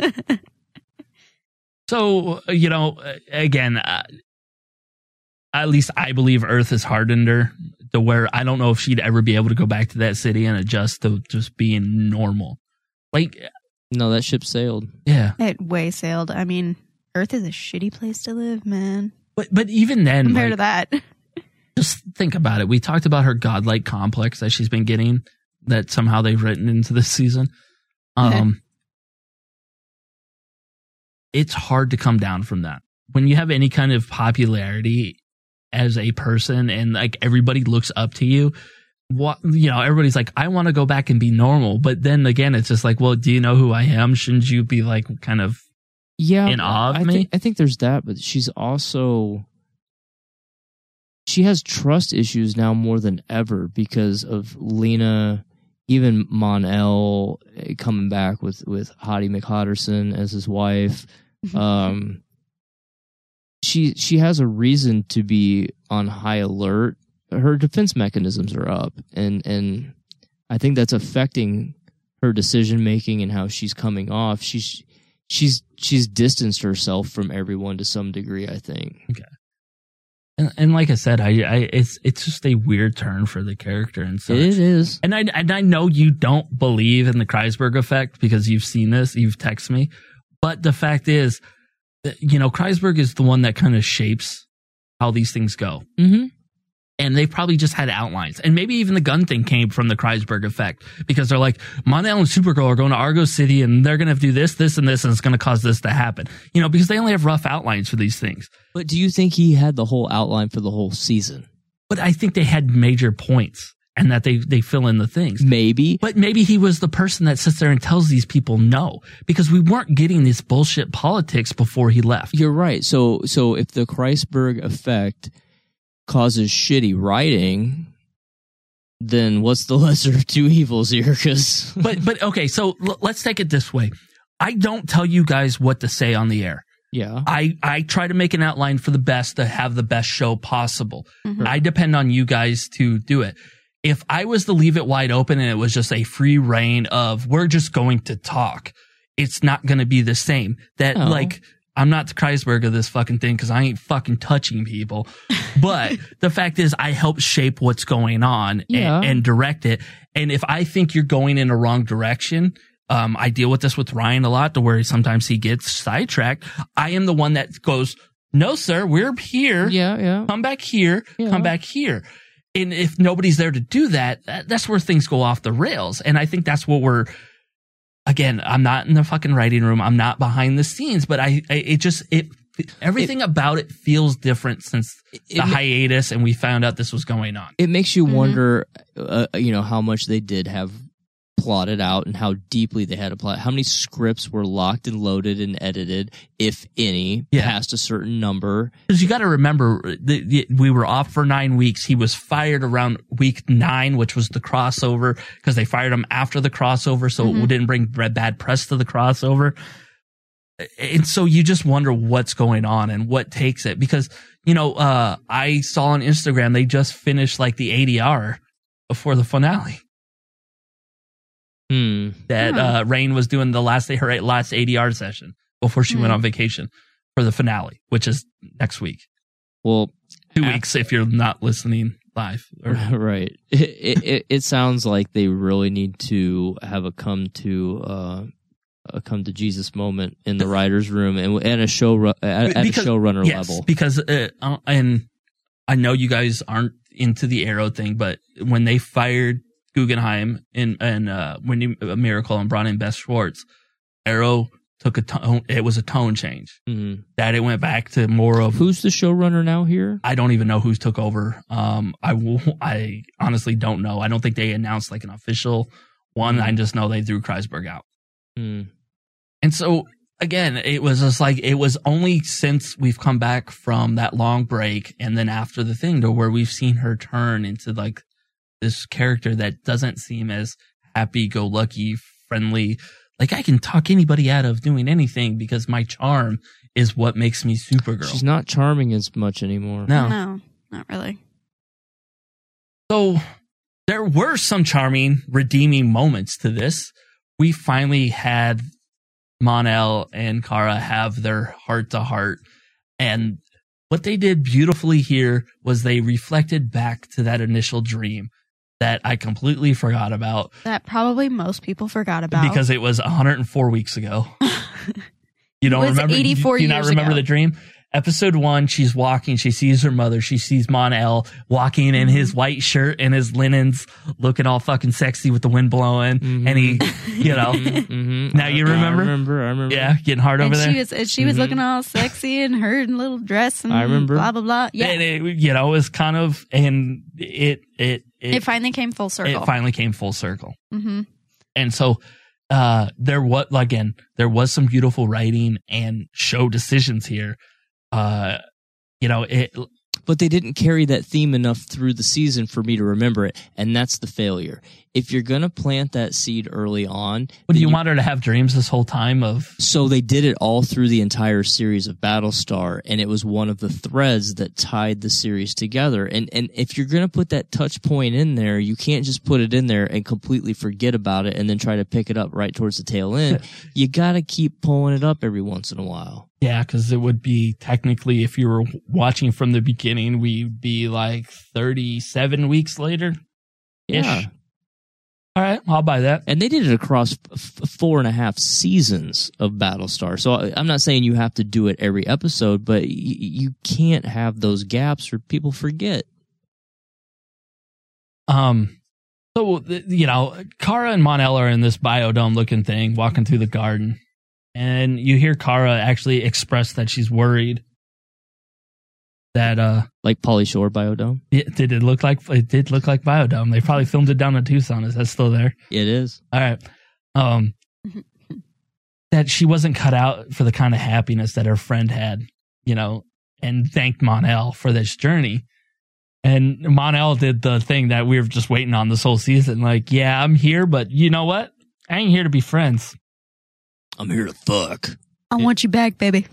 F: So, uh, you know, uh, again, uh, at least I believe Earth has hardened her to where I don't know if she'd ever be able to go back to that city and adjust to just being normal. Like,
G: No, that ship sailed.
F: yeah.
H: It way sailed. I mean, Earth is a shitty place to live, man.
F: But but even then,
H: Compared
F: like,
H: to that.
F: just think about it. We talked about her godlike complex that she's been getting that somehow they've written into this season. Um, it's hard to come down from that. When you have any kind of popularity as a person and like everybody looks up to you, what, you know, everybody's like, I want to go back and be normal. But then again, it's just like, well, do you know who I am? Shouldn't you be like kind of
G: Yeah,
F: in awe of
G: I
F: me?
G: Think, I think there's that, but she's also she has trust issues now more than ever because of Lena, even Mon-El coming back with with Hottie McHotterson as his wife. Um, she she has a reason to be on high alert. Her defense mechanisms are up, and and I think that's affecting her decision making and how she's coming off. She's she's she's distanced herself from everyone to some degree, I think.
F: Okay. And, and like I said, I, I it's it's just a weird turn for the character and such.
G: It is.
F: And I and I know you don't believe in the Kreisberg effect because you've seen this, you've texted me. But the fact is, that, you know, Kreisberg is the one that kind of shapes how these things go.
G: Mm-hmm.
F: And they probably just had outlines. And maybe even the gun thing came from the Kreisberg effect, because they're like, Mon-El and Supergirl are going to Argo City and they're going to do this, this, and this, and it's going to cause this to happen. You know, because they only have rough outlines for these things.
G: But do you think he had the whole outline for the whole season?
F: But I think they had major points and that they, they fill in the things.
G: Maybe.
F: But maybe he was the person that sits there and tells these people no, because we weren't getting this bullshit politics before he left.
G: You're right. So, so if the Kreisberg effect causes shitty writing, then what's the lesser of two evils here? Cause
F: but, but okay, so l- let's take it this way. I don't tell you guys what to say on the air.
G: Yeah.
F: I, I try to make an outline for the best to have the best show possible.
H: Mm-hmm.
F: I depend on you guys to do it. If I was to leave it wide open and it was just a free reign of we're just going to talk, it's not going to be the same. That
G: Oh.
F: like, I'm not the Kreisberg of this fucking thing because I ain't fucking touching people. But the fact is, I help shape what's going on
G: Yeah.
F: and, and direct it. And if I think you're going in a wrong direction, um, I deal with this with Ryan a lot, to where sometimes he gets sidetracked. I am the one that goes, no, sir, we're here.
G: Yeah, yeah.
F: Come back here.
G: Yeah.
F: Come back here. And if nobody's there to do that, that, that's where things go off the rails. And I think that's what we're, again, I'm not in the fucking writing room. I'm not behind the scenes, but I, I it just, it, everything it, about it feels different since it, the hiatus and we found out this was going on.
G: It makes you
H: Mm-hmm.
G: wonder, uh, you know, how much they did have plotted out and how deeply they had to plot. How many scripts were locked and loaded and edited, if any,
F: Yeah.
G: past a certain number?
F: Because you got to remember, the, the, we were off for nine weeks. He was fired around week nine, which was the crossover, because they fired him after the crossover, so
H: Mm-hmm.
F: it didn't bring bad press to the crossover. And so you just wonder what's going on and what takes it. Because, you know, uh, I saw on Instagram, they just finished like the A D R before the finale.
G: Hmm.
F: That uh, Rain was doing the last her last A D R session before she
H: Hmm.
F: went on vacation for the finale, which is next week.
G: Well,
F: Two
G: after-
F: weeks if you're not listening live. Or,
G: right. It, it it sounds like they really need to have a come to uh, a come to Jesus moment in the writers' room and at a show ru- at, at
F: Because-
G: a showrunner
F: yes,
G: level.
F: because uh, uh, and I know you guys aren't into the Arrow thing, but when they fired Guggenheim and and uh, when a Miracle and brought in Beth Schwartz, Arrow took a tone. It was a tone change.
G: Mhm.
F: That it went back to more of
G: Who's the showrunner now here?
F: I don't even know who's took over. Um, I will, I honestly don't know. I don't think they announced like an official one.
G: Mm.
F: I just know they threw Kreisberg out.
G: Hmm.
F: And so again, it was just like, it was only since we've come back from that long break and then after the thing to where we've seen her turn into like this character that doesn't seem as happy go lucky, friendly. Like I can talk anybody out of doing anything because my charm is what makes me Supergirl.
G: She's not charming as much anymore.
F: No.
H: No, not really.
F: So there were some charming, redeeming moments to this. We finally had Mon-El and Kara have their heart to heart. And what they did beautifully here was they reflected back to that initial dream that I completely forgot about
H: That probably most people forgot about.
F: because it was one hundred four weeks ago. You don't
H: It was
F: remember?
H: eighty-four
F: do you not
H: years
F: remember
H: ago.
F: the dream? Episode one, she's walking. She sees her mother. She sees Mon-El walking in his white shirt and his linens, looking all fucking sexy with the wind blowing.
G: Mm-hmm.
F: And he, you know,
G: Mm-hmm.
F: now you remember?
G: I remember. I remember.
F: Yeah, getting hard
H: and
F: over
H: she
F: there.
H: was and she was
G: Mhm.
H: looking all sexy in her little dress and
G: I remember.
H: blah blah blah. Yeah,
F: And it, you know, it was kind of, and it, it, it,
H: it finally came full circle.
F: it finally came full circle.
H: hmm
F: And so, uh, there was, again, there was some beautiful writing and show decisions here. Uh, you know, it,
G: But they didn't carry that theme enough through the season for me to remember it, and that's the failure. If you're gonna plant that seed early on,
F: what do
G: then
F: you want her to have dreams this whole time of?
G: So they did it all through the entire series of Battlestar, and it was one of the threads that tied the series together. And and if you're going to put that touch point in there, you can't just put it in there and completely forget about it and then try to pick it up right towards the tail end. You got to keep pulling it up every once in a while.
F: Yeah, because it would be technically, if you were watching from the beginning, we'd be like thirty-seven weeks later.
G: Yeah.
F: All right, I'll buy that.
G: And they did it across f- four and a half seasons of Battlestar. So I- I'm not saying you have to do it every episode, but y- you can't have those gaps or people forget.
F: Um, so, th- you know, Kara and Mon-El are in this biodome looking thing, walking through the garden. And you hear Kara actually express that she's worried that, uh,
G: like Pauly Shore Biodome.
F: It did it look like, it did look like Biodome. They probably filmed it down in Tucson. Is that still there?
G: It is.
F: All right. Um, that she wasn't cut out for the kind of happiness that her friend had, you know, and thanked Mon-El for this journey. And Mon-El did the thing that we were just waiting on this whole season. Like, yeah, I'm here, but you know what? I ain't here to be friends.
G: I'm here to fuck.
H: I want you back, baby.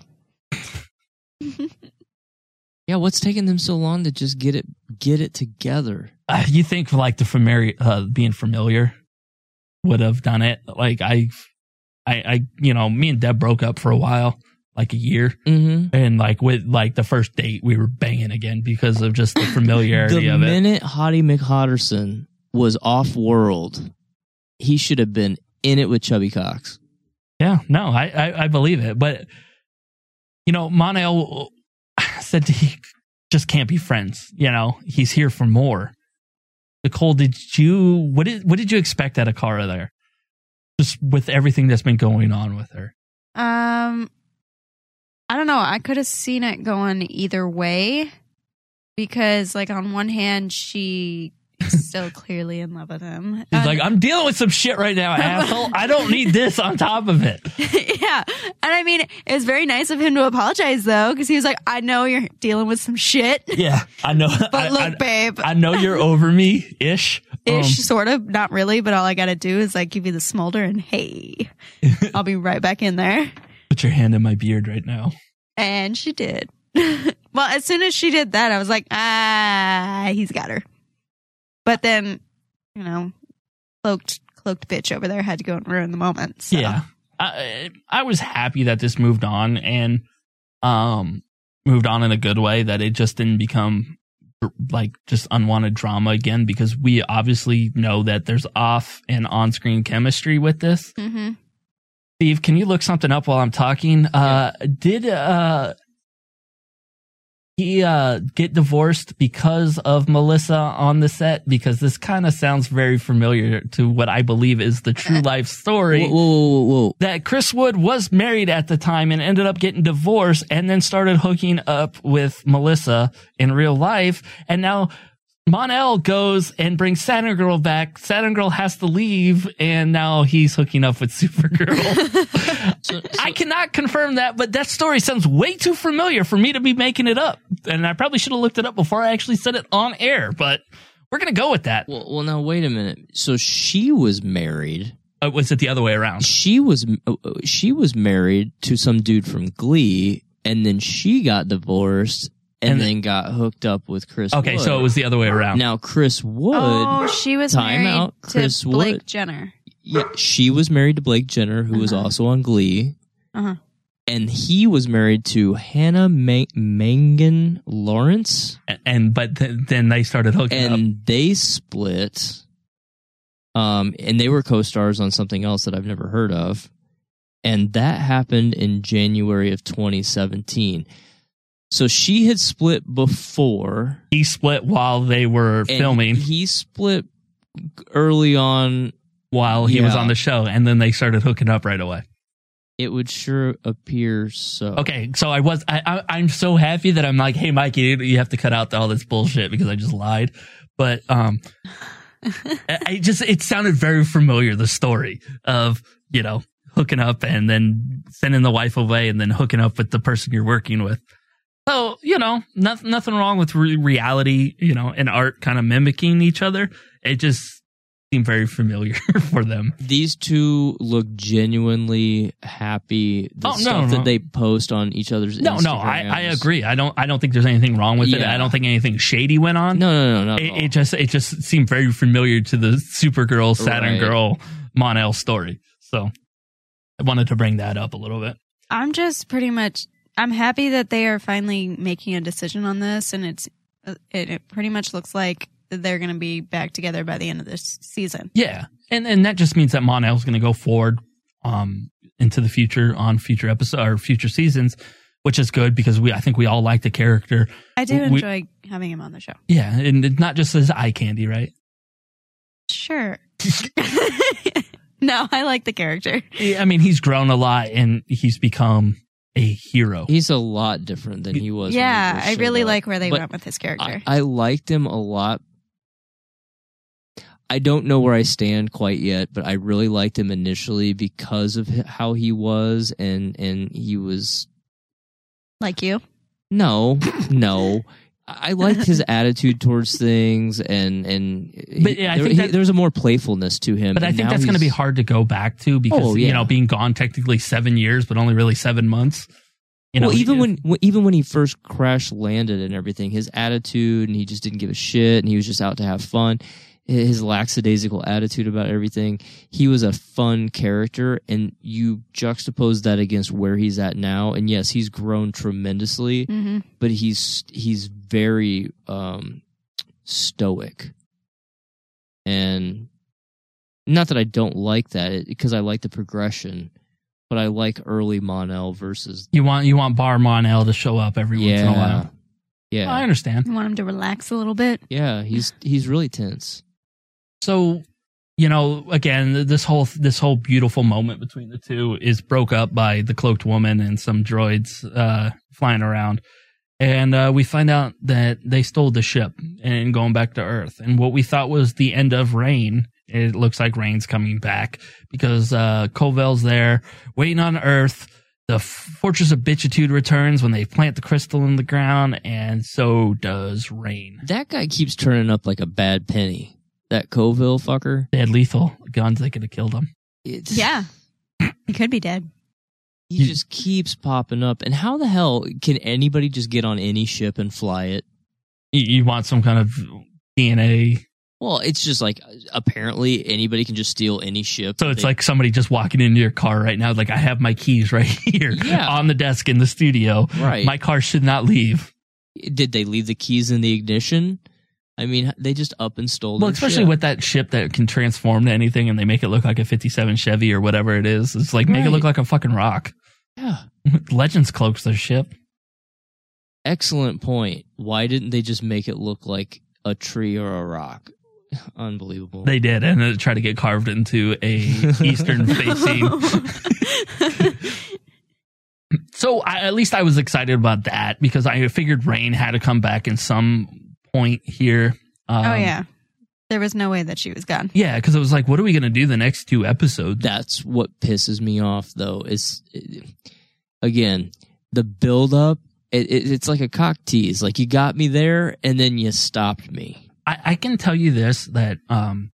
G: Yeah, what's taking them so long to just get it get it together?
F: Uh, you think like the familiar, uh, being familiar would have done it? Like I, I, I, you know, me and Deb broke up for a while, like a year,
G: mm-hmm.
F: and like with like the first date, we were banging again because of just the familiarity
G: the
F: of it.
G: The minute Hottie McHotterson was off world, he should have been in it with Chubby Cox.
F: Yeah, no, I, I, I believe it, but you know, Mon-El said he just can't be friends. You know, he's here for more. Nicole, did you what did what did you expect out of Kara there? Just with everything that's been going on with her.
H: Um, I don't know. I could have seen it going either way because, like, on one hand, she is still clearly in love with him.
F: She's
H: and,
F: like, I'm dealing with some shit right now, asshole. I don't need this on top of it.
H: Yeah. And I mean, it was very nice of him to apologize, though, because he was like, I know you're dealing with some shit.
F: Yeah, I know.
H: But
F: I,
H: look,
F: I,
H: babe.
F: I know you're over me ish.
H: Ish,
F: Um,
H: sort of. Not really, but all I got to do is, like, give you the smolder and hey, I'll be right back in there.
F: Put your hand in my beard right now.
H: And she did. Well, as soon as she did that, I was like, ah, he's got her. But then, you know, cloaked cloaked bitch over there had to go and ruin the moment. So.
F: Yeah, I I was happy that this moved on and um moved on in a good way. That it just didn't become like just unwanted drama again, because we obviously know that there's off and on screen chemistry with this.
H: Mm-hmm.
F: Steve, can you look something up while I'm talking? Uh, did uh. He uh, get divorced because of Melissa on the set? Because this kind of sounds very familiar to what I believe is the true life story.
G: Whoa, whoa, whoa, whoa.
F: That Chris Wood was married at the time and ended up getting divorced and then started hooking up with Melissa in real life. And now Mon-El goes and brings Saturn Girl back. Saturn Girl has to leave, and now he's hooking up with Supergirl.
G: so, so,
F: I cannot confirm that, but that story sounds way too familiar for me to be making it up. And I probably should have looked it up before I actually said it on air, but we're going to go with that.
G: Well, well, now, wait a minute. So she was married.
F: Uh, was it the other way around?
G: She was, uh, she was married to some dude from Glee, and then she got divorced. And, and then got hooked up with Chris
F: okay,
G: Wood.
F: So it was the other way around.
G: Now, Chris Wood...
H: Oh, she was
G: time
H: married
G: out, Chris
H: to Blake
G: Wood,
H: Jenner.
G: Yeah, she was married to Blake Jenner, who uh-huh. was also on Glee.
H: Uh-huh.
G: And he was married to Hannah Ma- Mangan Lawrence.
F: And, and But th- then they started hooking
G: and
F: up.
G: And they split. Um, and they were co-stars on something else that I've never heard of. And that happened in January of twenty seventeen. So she had split before.
F: He split while they were filming.
G: He split early on
F: while he
G: yeah.
F: was on the show, and then they started hooking up right away.
G: It would sure appear so.
F: Okay, so I was I, I I'm so happy that I'm like, hey, Mikey, you have to cut out all this bullshit because I just lied. But um, I just it sounded very familiar, the story of, you know, hooking up and then sending the wife away and then hooking up with the person you're working with. So, you know, nothing, nothing wrong with re- reality, you know, and art kind of mimicking each other. It just seemed very familiar for them.
G: These two look genuinely happy. The
F: oh, no,
G: stuff
F: no.
G: that they post on each other's
F: no,
G: Instagrams.
F: No, I, I agree. I don't I don't think there's anything wrong with
G: yeah.
F: it. I don't think anything shady went on.
G: No, no, no, no.
F: It, it just it just seemed very familiar to the Supergirl, Saturn
G: right.
F: Girl, Mon-El story. So I wanted to bring that up a little bit.
H: I'm just pretty much... I'm happy that they are finally making a decision on this, and it's it, it pretty much looks like that they're going to be back together by the end of this season.
F: Yeah, and and that just means that Mon-El's going to go forward um, into the future on future episode or future seasons, which is good because we I think we all like the character.
H: I do
F: we,
H: enjoy having him on the show.
F: Yeah, and it's not just as eye candy, right?
H: Sure. No, I like the character.
F: I mean, he's grown a lot and he's become a hero.
G: He's a lot different than he was.
H: Yeah,
G: when he
H: I
G: first
H: really
G: showed up.
H: like where they
G: But
H: went with his character.
G: I, I liked him a lot. I don't know where I stand quite yet, but I really liked him initially because of h- how he was, and and he was
H: Like you?
G: no, no. I liked his attitude towards things, and and
F: But,
G: he-
F: yeah, I
G: there,
F: think
G: he-
F: that-
G: there's a more playfulness to him.
F: But I
G: and
F: think
G: now
F: that's going to be
G: he's-
F: hard to go back to because,
G: Oh,
F: you
G: yeah.
F: know, being gone technically seven years, but only really seven months. You know,
G: well, even
F: he-
G: when when- even when he first crash landed and everything, his attitude, and he just didn't give a shit, and he was just out to have fun. His lackadaisical attitude about everything. He was a fun character, and you juxtapose that against where he's at now. And yes, he's grown tremendously,
H: Mhm.
G: but he's he's very um, stoic. And not that I don't like that, because I like the progression, but I like early Mon-El versus
F: you want you want Bar Mon-El to show up every once in a
G: Yeah.
F: while.
G: yeah,
F: I understand.
H: You want him to relax a little bit?
G: yeah. He's he's really tense.
F: So, you know, again, this whole this whole beautiful moment between the two is broke up by the cloaked woman and some droids uh, flying around, and uh, we find out that they stole the ship and going back to Earth. And what we thought was the end of Reign, it looks like Reign's coming back because uh, Covel's there waiting on Earth. The Fortress of Bitchitude returns when they plant the crystal in the ground, and so does Reign.
G: That guy keeps turning up like a bad penny. That Coville fucker.
F: They had lethal guns that could have killed him.
G: It's,
H: Yeah. He could be dead.
G: He just keeps popping up. And how the hell can anybody just get on any ship and fly it?
F: You, you want some kind of D N A.
G: Well, it's just like apparently anybody can just steal any ship.
F: So it's
G: They-
F: like somebody just walking into your car right now. Like, I have my keys right here
G: Yeah.
F: on the desk in the studio.
G: Right.
F: My car should not leave.
G: Did they leave the keys in the ignition? I mean, they just up and stole.
F: Well,
G: their
F: especially
G: ship.
F: with that ship that can transform to anything and they make it look like a fifty-seven Chevy or whatever it is. It's like, make it
G: Right.
F: look like a fucking rock.
G: Yeah.
F: Legends cloaks their ship.
G: Excellent point. Why didn't they just make it look like a tree or a rock? Unbelievable.
F: They did, and it tried to get carved into a eastern facing. So I, at least I was excited about that because I figured Reign had to come back in some point here. Um,
H: oh, yeah. There was no way that she was gone.
F: Yeah, because it was like, what are we going to do the next two episodes?
G: That's what pisses me off, though. Is again the build up. It, it, it's like a cock tease. Like you got me there, and then you stopped me.
F: I, I can tell you this, that um,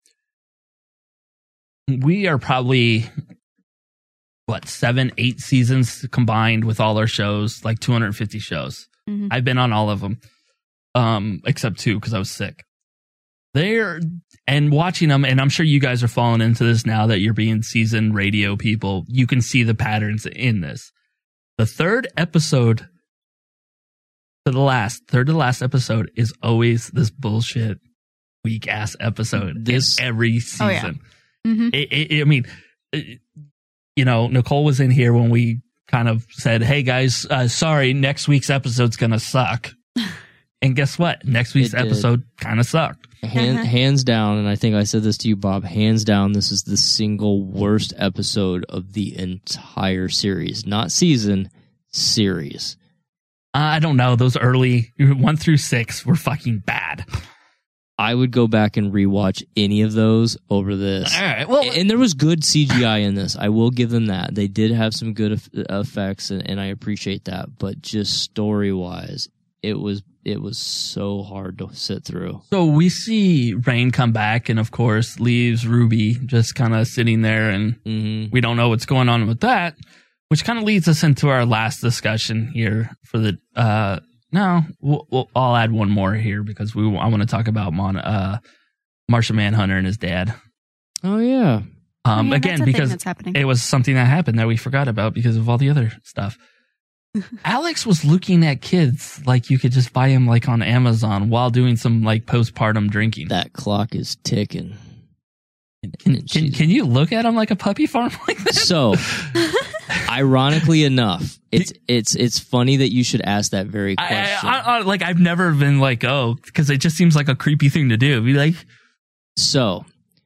F: we are probably, what, seven, eight seasons combined with all our shows, like two hundred fifty shows.
H: Mhm.
F: I've been on all of them, um, except two because I was sick. They're, and watching them, and I'm sure you guys are falling into this now that you're being seasoned radio people. You can see the patterns in this. The third episode to the last, third to the last episode is always this bullshit weak ass episode. This every season.
H: Oh, yeah. Mm-hmm.
F: It, it, I mean, it, you know, Nicole was in here when we kind of said, "Hey guys, uh, sorry, next week's episode's gonna suck." And guess what? Next week's
G: It did.
F: episode kind of sucked.
G: Hand,
H: Uh-huh.
G: Hands down, and I think I said this to you, Bob. Hands down, this is the single worst episode of the entire series. Not season, series.
F: I don't know. Those early one through six were fucking bad.
G: I would go back and rewatch any of those over this.
F: All right. Well,
G: And there was good C G I in this. I will give them that. They did have some good eff- effects, and, and I appreciate that. But just story wise, it was it was so hard to sit through.
F: so we see Reign come back, and of course leaves Ruby just kind of sitting there, and
G: Mm-hmm.
F: we don't know what's going on with that. Which kind of leads us into our last discussion here for the. Uh, no, we'll, we'll, I'll add one more here because we I want to talk about Mon, uh, Martian Manhunter and his dad.
G: Oh yeah.
F: Um,
H: Oh, yeah,
F: again,
H: that's a thing
F: because
H: that's happening.
F: it was something that happened that we forgot about because of all the other stuff. Alex was looking at kids like you could just buy them like on Amazon while doing some like postpartum drinking.
G: That clock is ticking.
F: Can, can, can you look at him like a puppy farm like that?
G: So, ironically enough, it's it's it's funny that you should ask that very question.
F: I, I, I, like I've never been like, oh, because it just seems like a creepy thing to do. Be like,
G: so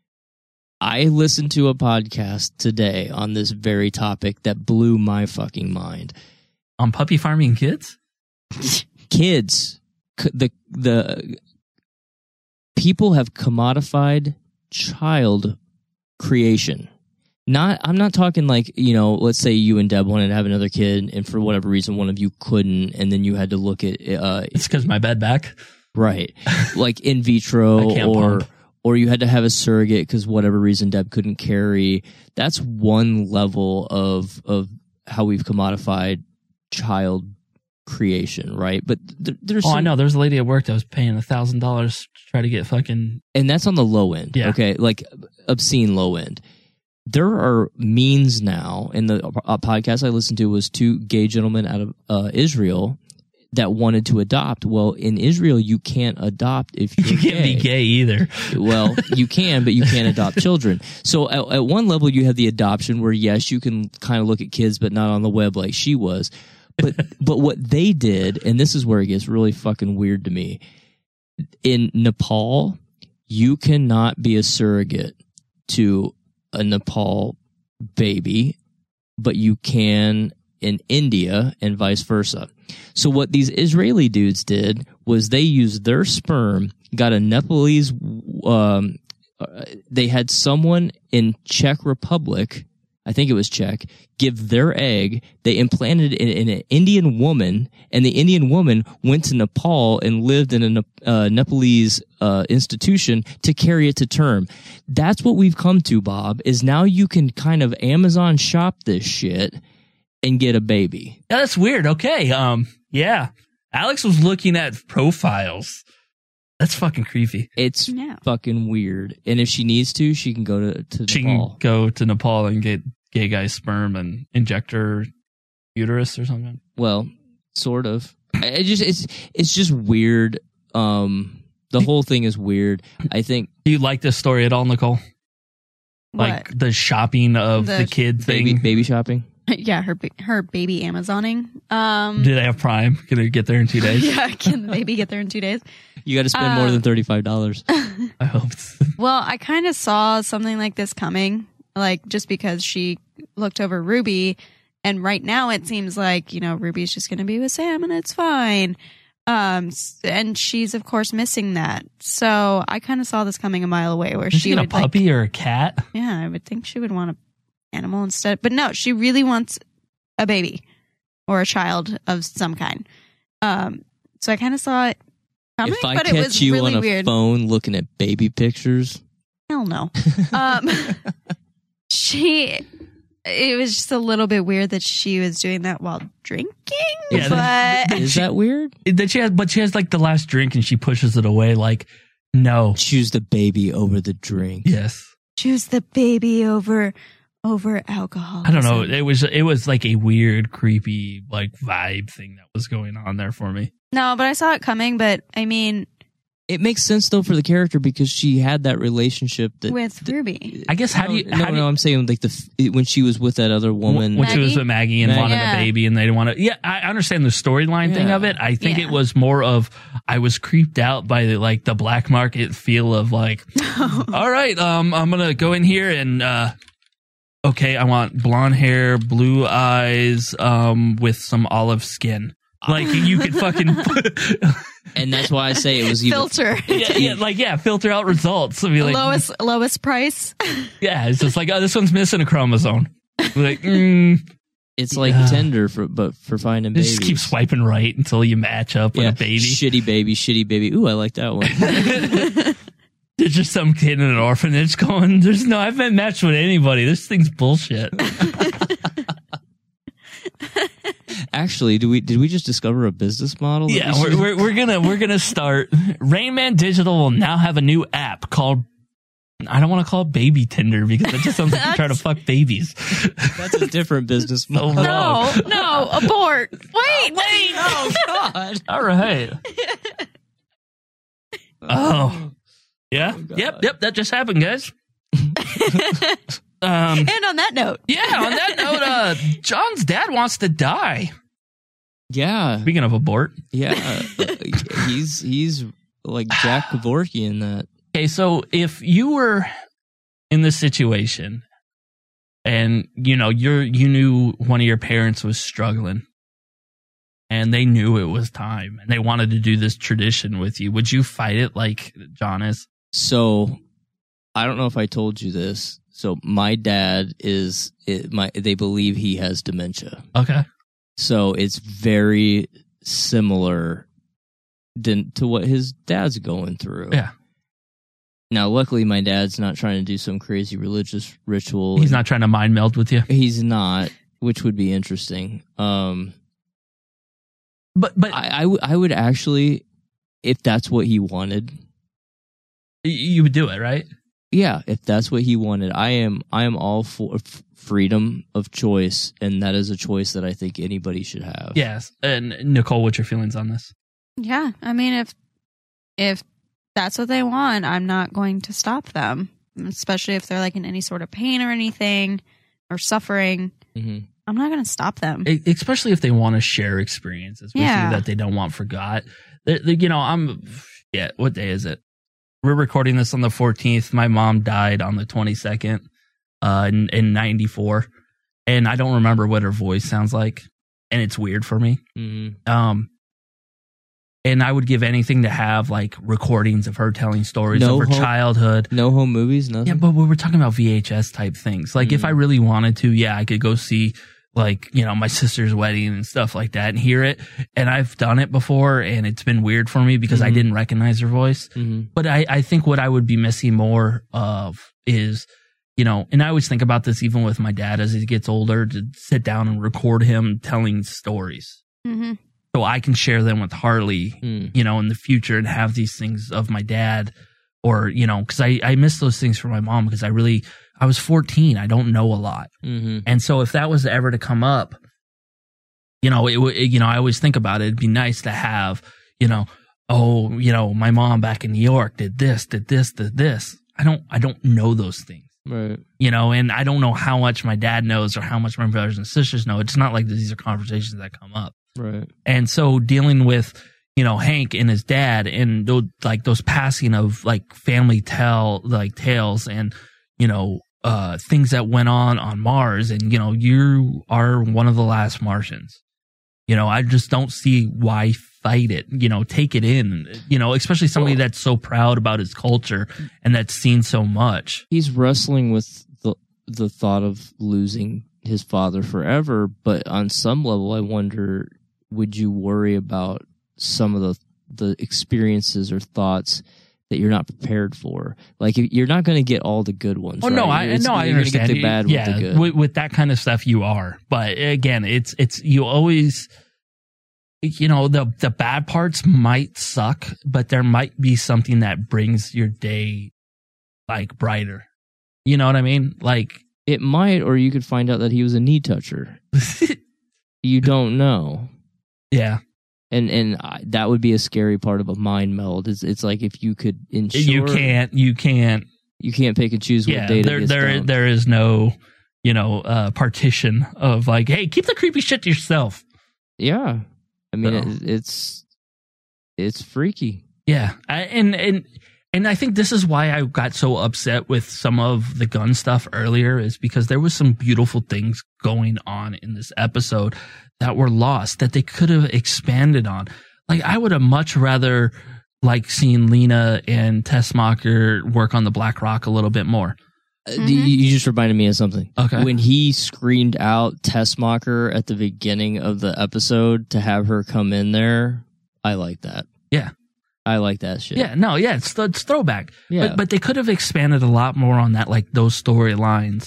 G: I listened to a podcast today on this very topic that blew my fucking mind.
F: On puppy farming kids?
G: Kids, the the people have commodified child creation. Not, I'm not talking like, you know, let's say you and Deb wanted to have another kid and for whatever reason one of you couldn't and then you had to look at uh
F: it's because my bed back.
G: Right. Like in vitro or
F: pump.
G: or you had to have a surrogate because whatever reason Deb couldn't carry. That's one level of of how we've commodified child creation, right? But th- there's
F: oh,
G: some,
F: I know. There's a lady at work that was paying a thousand dollars to try to get fucking,
G: and that's on the low end.
F: Yeah.
G: Okay, like obscene low end. There are means now. In the uh, podcast I listened to was two gay gentlemen out of uh, Israel that wanted to adopt. Well, in Israel, you can't adopt if you're
F: you can't
G: gay.
F: be gay either.
G: Well, you can, but you can't adopt children. So at, at one level, you have the adoption where yes, you can kind of look at kids, but not on the web like she was. But but what they did, and this is where it gets really fucking weird to me. In Nepal, you cannot be a surrogate to a Nepal baby, but you can in India and vice versa. So what these Israeli dudes did was they used their sperm, got a Nepalese, um, they had someone in Czech Republic, I think it was Czech, give their egg. They implanted it in, in an Indian woman, and the Indian woman went to Nepal and lived in a uh, Nepalese uh, institution to carry it to term. That's what we've come to, Bob, is now you can kind of Amazon shop this shit and get a baby.
F: Yeah, that's weird. Okay. Um, yeah. Alex was looking at profiles. That's fucking creepy.
G: It's
H: Yeah.
G: fucking weird. And if she needs to, she can go to, to
F: She
G: Nepal.
F: can go to Nepal and get gay guy's sperm and inject her uterus or something.
G: Well, sort of. I I just it's it's just weird. Um, the whole thing is weird. I think.
F: Do you like this story at all, Nicole? Like
H: What?
F: the shopping of the,
H: The
F: kid thing.
G: Baby, baby shopping.
H: Yeah, her ba- her baby Amazoning. Um,
F: Do they have Prime? Can they get there in two days?
H: yeah, can the baby get there in two days?
G: You got to spend more
H: Um,
G: than thirty-five dollars.
F: I hope.
H: Well, I kind of saw something like this coming, like just because she looked over Ruby, and right now it seems like, you know, Ruby's just going to be with Sam and it's fine. Um, s- and she's of course missing that. So I kind of saw this coming a mile away, where
F: Is she
H: she
F: get a
H: would like,
F: puppy or a cat?
H: yeah, I would think she would want an animal instead, but no, she really wants a baby or a child of some kind. Um, so I kind of saw it coming,
G: If I
H: but
G: catch
H: it was
G: you
H: really
G: on a
H: weird.
G: phone looking at baby pictures,
H: Hell no. Um, she, it was just a little bit weird that she was doing that while drinking.
F: Yeah,
H: but
G: is that weird?
F: That she has, but she has like the last drink and she pushes it away. Like, no.
G: Choose the baby over the drink.
F: Yes.
H: choose the baby over over alcohol.
F: I don't know. It was it was like a weird, creepy, like vibe thing that was going on there for me.
H: No, but I saw it coming. But I mean,
G: It makes sense though for the character because she had that relationship that
H: with Ruby.
F: I guess how
G: no,
F: do you?
G: no,
F: how
G: no,
F: do you,
G: I'm saying like the f- when she was with that other woman
F: when she was with Maggie and
G: Maggie?
F: wanted
H: Yeah.
F: a baby and they didn't want to. Yeah, I understand the storyline thing
G: Yeah.
F: of it. I think
H: Yeah.
F: it was more of I was creeped out by the like the black market feel of like, all right, um, I'm gonna go in here and uh, okay, I want blonde hair, blue eyes, um, with some olive skin. Like you could fucking.
G: and that's why I say it was even,
H: Filter.
F: yeah, yeah, like yeah, filter out results. I mean, like,
H: lowest lowest price.
F: yeah, it's just like oh, this one's missing a chromosome. Like, mm,
G: It's like
F: Yeah.
G: Tinder for but for finding
F: you
G: babies.
F: just keep swiping right until you match up with
G: yeah,
F: a baby.
G: shitty baby, shitty baby. Ooh, I like that one.
F: There's just some kid in an orphanage going, there's no, I haven't matched with anybody. This thing's bullshit.
G: Actually, do we did we just discover a business model? that
F: Yeah,
G: we
F: we're,
G: should-
F: we're, we're gonna, we're gonna start. Rain Man Digital will now have a new app called I don't want to call it baby Tinder because it just sounds like you're trying to fuck babies.
G: That's a different business model.
H: No, no, abort. Wait, wait.
G: Oh, God.
F: All right. Oh. Yeah.
G: Oh,
F: yep. Yep. That just happened, guys. um,
H: and on that note.
F: Yeah. On that note, uh, John's dad wants to die.
G: Yeah.
F: Speaking of abort.
G: Yeah. uh, he's he's like Jack Kevorkian in that.
F: Okay, so if you were in this situation and you know you're you knew one of your parents was struggling and they knew it was time and they wanted to do this tradition with you, would you fight it like John is?
G: So I don't know if I told you this. So my dad is it, my they believe he has dementia.
F: Okay.
G: So it's very similar than, to what his dad's going through.
F: Yeah.
G: Now, luckily, my dad's not trying to do some crazy religious ritual.
F: He's not trying to mind meld with you.
G: He's not, which would be interesting. Um,
F: but but
G: I, I, w- I would actually, if that's what he wanted,
F: you would do it, right?
G: Yeah, if that's what he wanted, I am. I am all for f- freedom of choice, and that is a choice that I think anybody should have.
F: Yes. And Nicole, what's your feelings on this?
H: Yeah, I mean, if if that's what they want, I'm not going to stop them, especially if they're like in any sort of pain or anything or suffering.
G: Mm-hmm.
H: I'm not going to stop them.
F: It, especially if they want to share experiences with
H: Yeah.
F: you that they don't want forgot. They, they, you know, I'm, yeah, what day is it? We're recording this on the fourteenth. My mom died on the twenty-second uh, in, in ninety-four. And I don't remember what her voice sounds like. And it's weird for me.
G: Mm-hmm.
F: Um, And I would give anything to have like recordings of her telling stories
G: No
F: of her
G: home-
F: childhood.
G: No home movies, nothing.
F: Yeah, but we were talking about V H S type things. Like if I really wanted to, yeah, I could go see like, you know, my sister's wedding and stuff like that and hear it. And I've done it before and it's been weird for me because I didn't recognize her voice.
G: Mm-hmm.
F: But I, I think what I would be missing more of is, you know, and I always think about this even with my dad as he gets older, to sit down and record him telling stories.
H: Mm-hmm.
F: So I can share them with Harley,
G: Mm.
F: you know, in the future and have these things of my dad or, you know, because I, I miss those things from my mom because I really, I was fourteen. I don't know a lot.
G: Mm-hmm.
F: And so if that was ever to come up, you know, it, would- you know, I always think about it. It'd be nice to have, you know, oh, you know, my mom back in New York did this, did this, did this. I don't, I don't know those things.
G: Right.
F: You know, and I don't know how much my dad knows or how much my brothers and sisters know. It's not like these are conversations that come up.
G: Right.
F: And so dealing with, you know, Hank and his dad and those, like those passing of like family tell, like tales and, you know, uh, things that went on on Mars. And, you know, you are one of the last Martians. You know, I just don't see why fight it, you know, take it in, you know, especially somebody that's so proud about his culture and that's seen so much.
G: He's wrestling with the the thought of losing his father forever, but on some level, I wonder, would you worry about some of the the experiences or thoughts that you're not prepared for? Like, you're not going to get all the good ones.
F: Oh
G: right?
F: no, I
G: It's-
F: no, I
G: you're gonna
F: understand.
G: Get the bad
F: yeah,
G: with the good.
F: With, with that kind of stuff, you are. But again, it's it's you always, you know, the the bad parts might suck, but there might be something that brings your day like brighter. You know what I mean? Like
G: it might, or you could find out that he was a knee toucher. You don't know.
F: Yeah.
G: And and I, that would be a scary part of a mind meld. It's it's like if you could ensure
F: you can't you can't
G: you can't pick and choose what
F: yeah,
G: data
F: there
G: gets
F: there
G: dumped.
F: there is no, you know, uh partition of like, hey, keep the creepy shit to yourself.
G: Yeah, I mean
F: So-
G: it, it's it's freaky.
F: Yeah, I, and and and I think this is why I got so upset with some of the gun stuff earlier, is because there was some beautiful things going on in this episode that were lost that they could have expanded on. Like, I would have much rather like seen Lena and Tessmacher work on the Black Rock a little bit more.
G: Uh, You, you just reminded me of something.
F: Okay.
G: When he screamed out Tessmacher at the beginning of the episode to have her come in there, I like that.
F: Yeah.
G: I like that shit.
F: Yeah, no, yeah, it's, it's throwback.
G: Yeah.
F: But, but they could have expanded a lot more on that, like those storylines.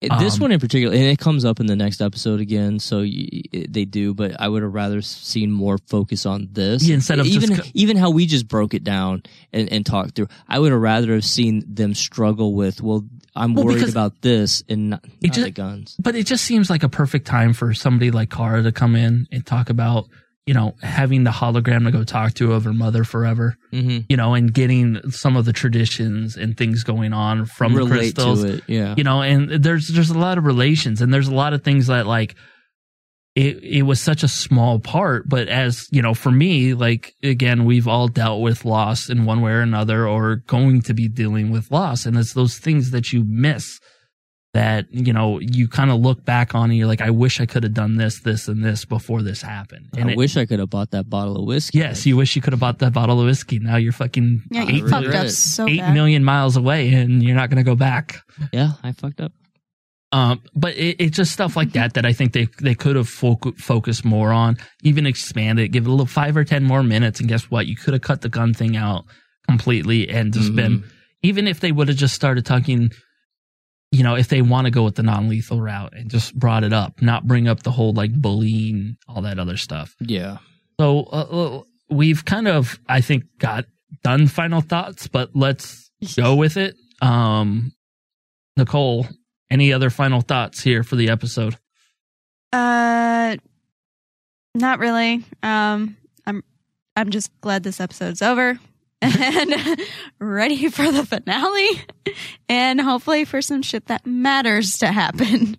G: This
F: Um,
G: one in particular, and it comes up in the next episode again, so y it, they do. But I would have rather seen more focus on this
F: Yeah, instead of
G: even
F: just co-
G: even how we just broke it down and, and talked through. I would have rather have seen them struggle with. Well, I'm
F: Well,
G: worried
F: because
G: about this and not,
F: it
G: not
F: just-
G: the guns.
F: But it just seems like a perfect time for somebody like Kara to come in and talk about, you know, having the hologram to go talk to of her mother forever,
G: Mm-hmm.
F: you know, and getting some of the traditions and things going on from the
G: Relate to
F: crystals.
G: it, yeah.
F: You know, and there's there's a lot of relations and there's a lot of things that like it it was such a small part, but as, you know, for me, like again, we've all dealt with loss in one way or another or going to be dealing with loss. And it's those things that you miss that, you know, you kind of look back on and you're like, I wish I could have done this, this, and this before this happened. And
G: I
F: it-
G: wish I could have bought that bottle of whiskey.
F: Yes, you wish you could have bought that bottle of whiskey. Now you're fucking
H: Yeah, you
F: eight,
H: fucked
F: million,
H: up so
F: eight
H: bad.
F: million miles away and you're not going to go back.
G: Yeah, I fucked up.
F: Um, but it, it's just stuff like that that I think they they could have foc- focused more on, even expand it, give it a little five or ten more minutes, and guess what? You could have cut the gun thing out completely and just
G: Mhm.
F: been, even if they would have just started talking, you know, if they want to go with the non-lethal route and just brought it up, not bring up the whole like bullying, all that other stuff.
G: Yeah.
F: So uh, we've kind of, I think, got done final thoughts, but let's go with it. Um, Nicole, any other final thoughts here for the episode?
H: Uh, not really. Um, I'm I'm just glad this episode's over and ready for the finale, and hopefully for some shit that matters to happen.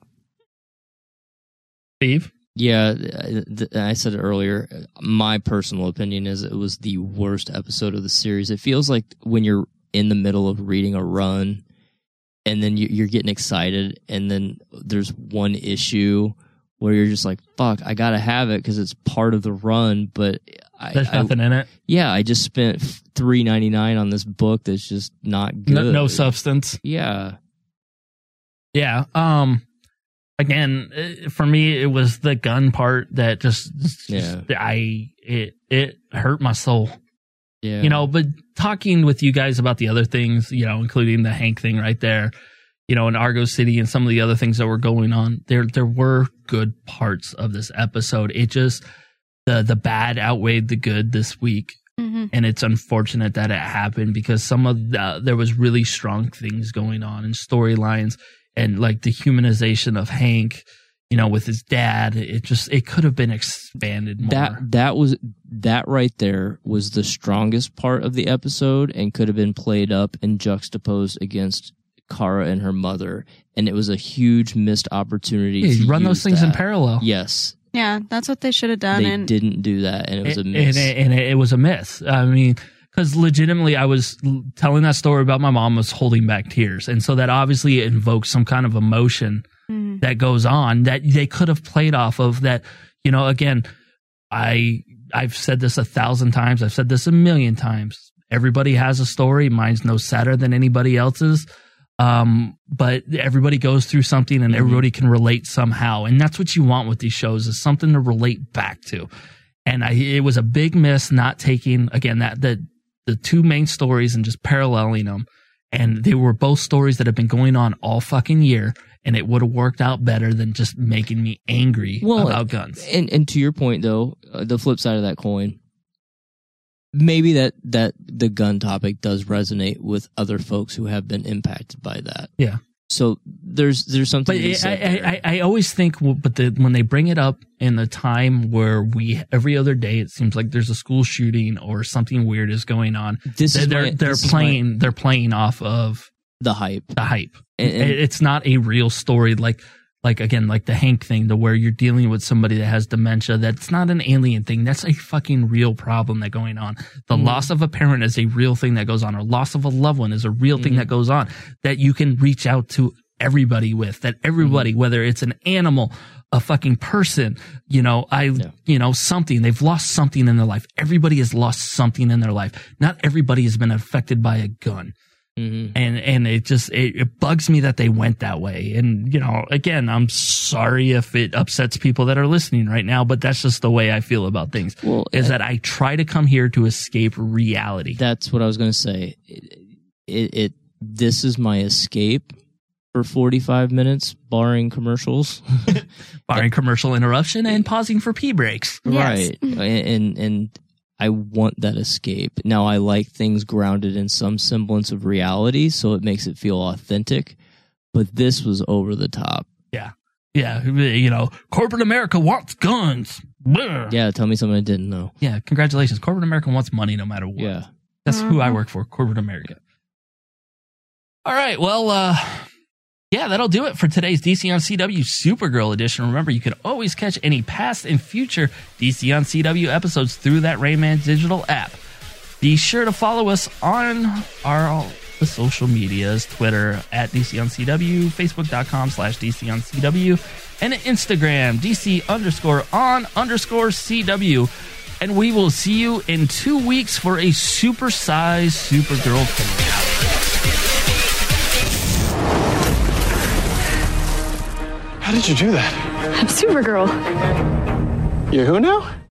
F: Steve?
G: Yeah, th- th- I said it earlier. My personal opinion is it was the worst episode of the series. It feels like when you're in the middle of reading a run and then you- you're getting excited and then there's one issue where you're just like, fuck, I gotta have it because it's part of the run, but I,
F: There's
G: I-
F: nothing in it.
G: Yeah, I just spent three ninety nine on this book that's just not good.
F: No, no substance.
G: Yeah.
F: Yeah. Um. Again, uh, for me, it was the gun part that just, just
G: Yeah.
F: I it it hurt my soul.
G: Yeah.
F: You know, but talking with you guys about the other things, you know, including the Hank thing right there, you know, in Argo City and some of the other things that were going on, there there were good parts of this episode. It just the the bad outweighed the good this week.
H: Mm-hmm.
F: And it's unfortunate that it happened because some of the, there was really strong things going on and storylines and like the humanization of Hank, you know, with his dad. It just, it could have been expanded more.
G: That that was that right there was the strongest part of the episode and could have been played up and juxtaposed against Kara and her mother, and it was a huge missed opportunity.
F: Yeah, you
G: to
F: run those
G: use
F: things in
G: that.
F: parallel.
G: Yes,
H: Yeah, that's what they should have done.
G: they
H: and
G: didn't do that, and it was a
F: And-
G: miss.
F: And, it, and it, it was a miss. I mean, because legitimately, I was l- telling that story about my mom was holding back tears. And so that obviously invokes some kind of emotion
H: Mhm.
F: that goes on that they could have played off of that. You know, again, I, I've said this a thousand times. I've said this a million times. Everybody has a story. Mine's no sadder than anybody else's. Um, but everybody goes through something and everybody can relate somehow. And that's what you want with these shows is something to relate back to. And I, it was a big miss not taking, again, that, the, the two main stories and just paralleling them. And they were both stories that have been going on all fucking year. And it would have worked out better than just making me angry
G: Well,
F: about guns.
G: And and to your point though, uh, the flip side of that coin, maybe that that the gun topic does resonate with other folks who have been impacted by that.
F: Yeah.
G: So there's there's something.
F: But
G: to be
F: I,
G: said there.
F: I, I, I always think, well, but the, when they bring it up in the time where we every other day it seems like there's a school shooting or something weird is going on.
G: This is
F: they're
G: my-
F: they're
G: this is
F: playing they're playing off of
G: the hype.
F: The hype.
G: And- and-
F: It- it's not a real story like like again like the Hank thing, to where you're dealing with somebody that has dementia. That's not an alien thing. That's a fucking real problem that's going on. The
G: Mhm.
F: loss of a parent is a real thing that goes on, or loss of a loved one is a real thing
G: Mhm.
F: that goes on that you can reach out to everybody with. That everybody, whether it's an animal, a fucking person, you know, I, you know, something, they've lost something in their life. Everybody has lost something in their life. Not everybody has been affected by a gun.
G: Mhm.
F: And, and it just, it, it bugs me that they went that way. And, you know, again, I'm sorry if it upsets people that are listening right now, but that's just the way I feel about things.
G: Well,
F: is
G: uh,
F: that I try to come here to escape reality.
G: That's what I was going to say. It, it, it this is my escape, for forty-five minutes, barring commercials.
F: Barring commercial interruption and pausing for pee breaks.
G: Right. And, and and I want that escape. Now, I like things grounded in some semblance of reality, so it makes it feel authentic. But this was over the top.
F: Yeah. Yeah. You know, corporate America wants guns. Blah.
G: Yeah, tell me something I didn't know.
F: Yeah, congratulations. Corporate America wants money no matter what.
G: Yeah.
F: That's who I work for, corporate America. All right, well, uh, yeah, that'll do it for today's D C on C W Supergirl edition. Remember, you can always catch any past and future D C on C W episodes through that Rayman Digital app. Be sure to follow us on our the social medias, Twitter at D C on C W, Facebook.com slash DC on CW, and Instagram, DC underscore on underscore CW. And we will see you in two weeks for a super-sized Supergirl finale.
B: How did you do that?
N: I'm Supergirl.
B: You're who now?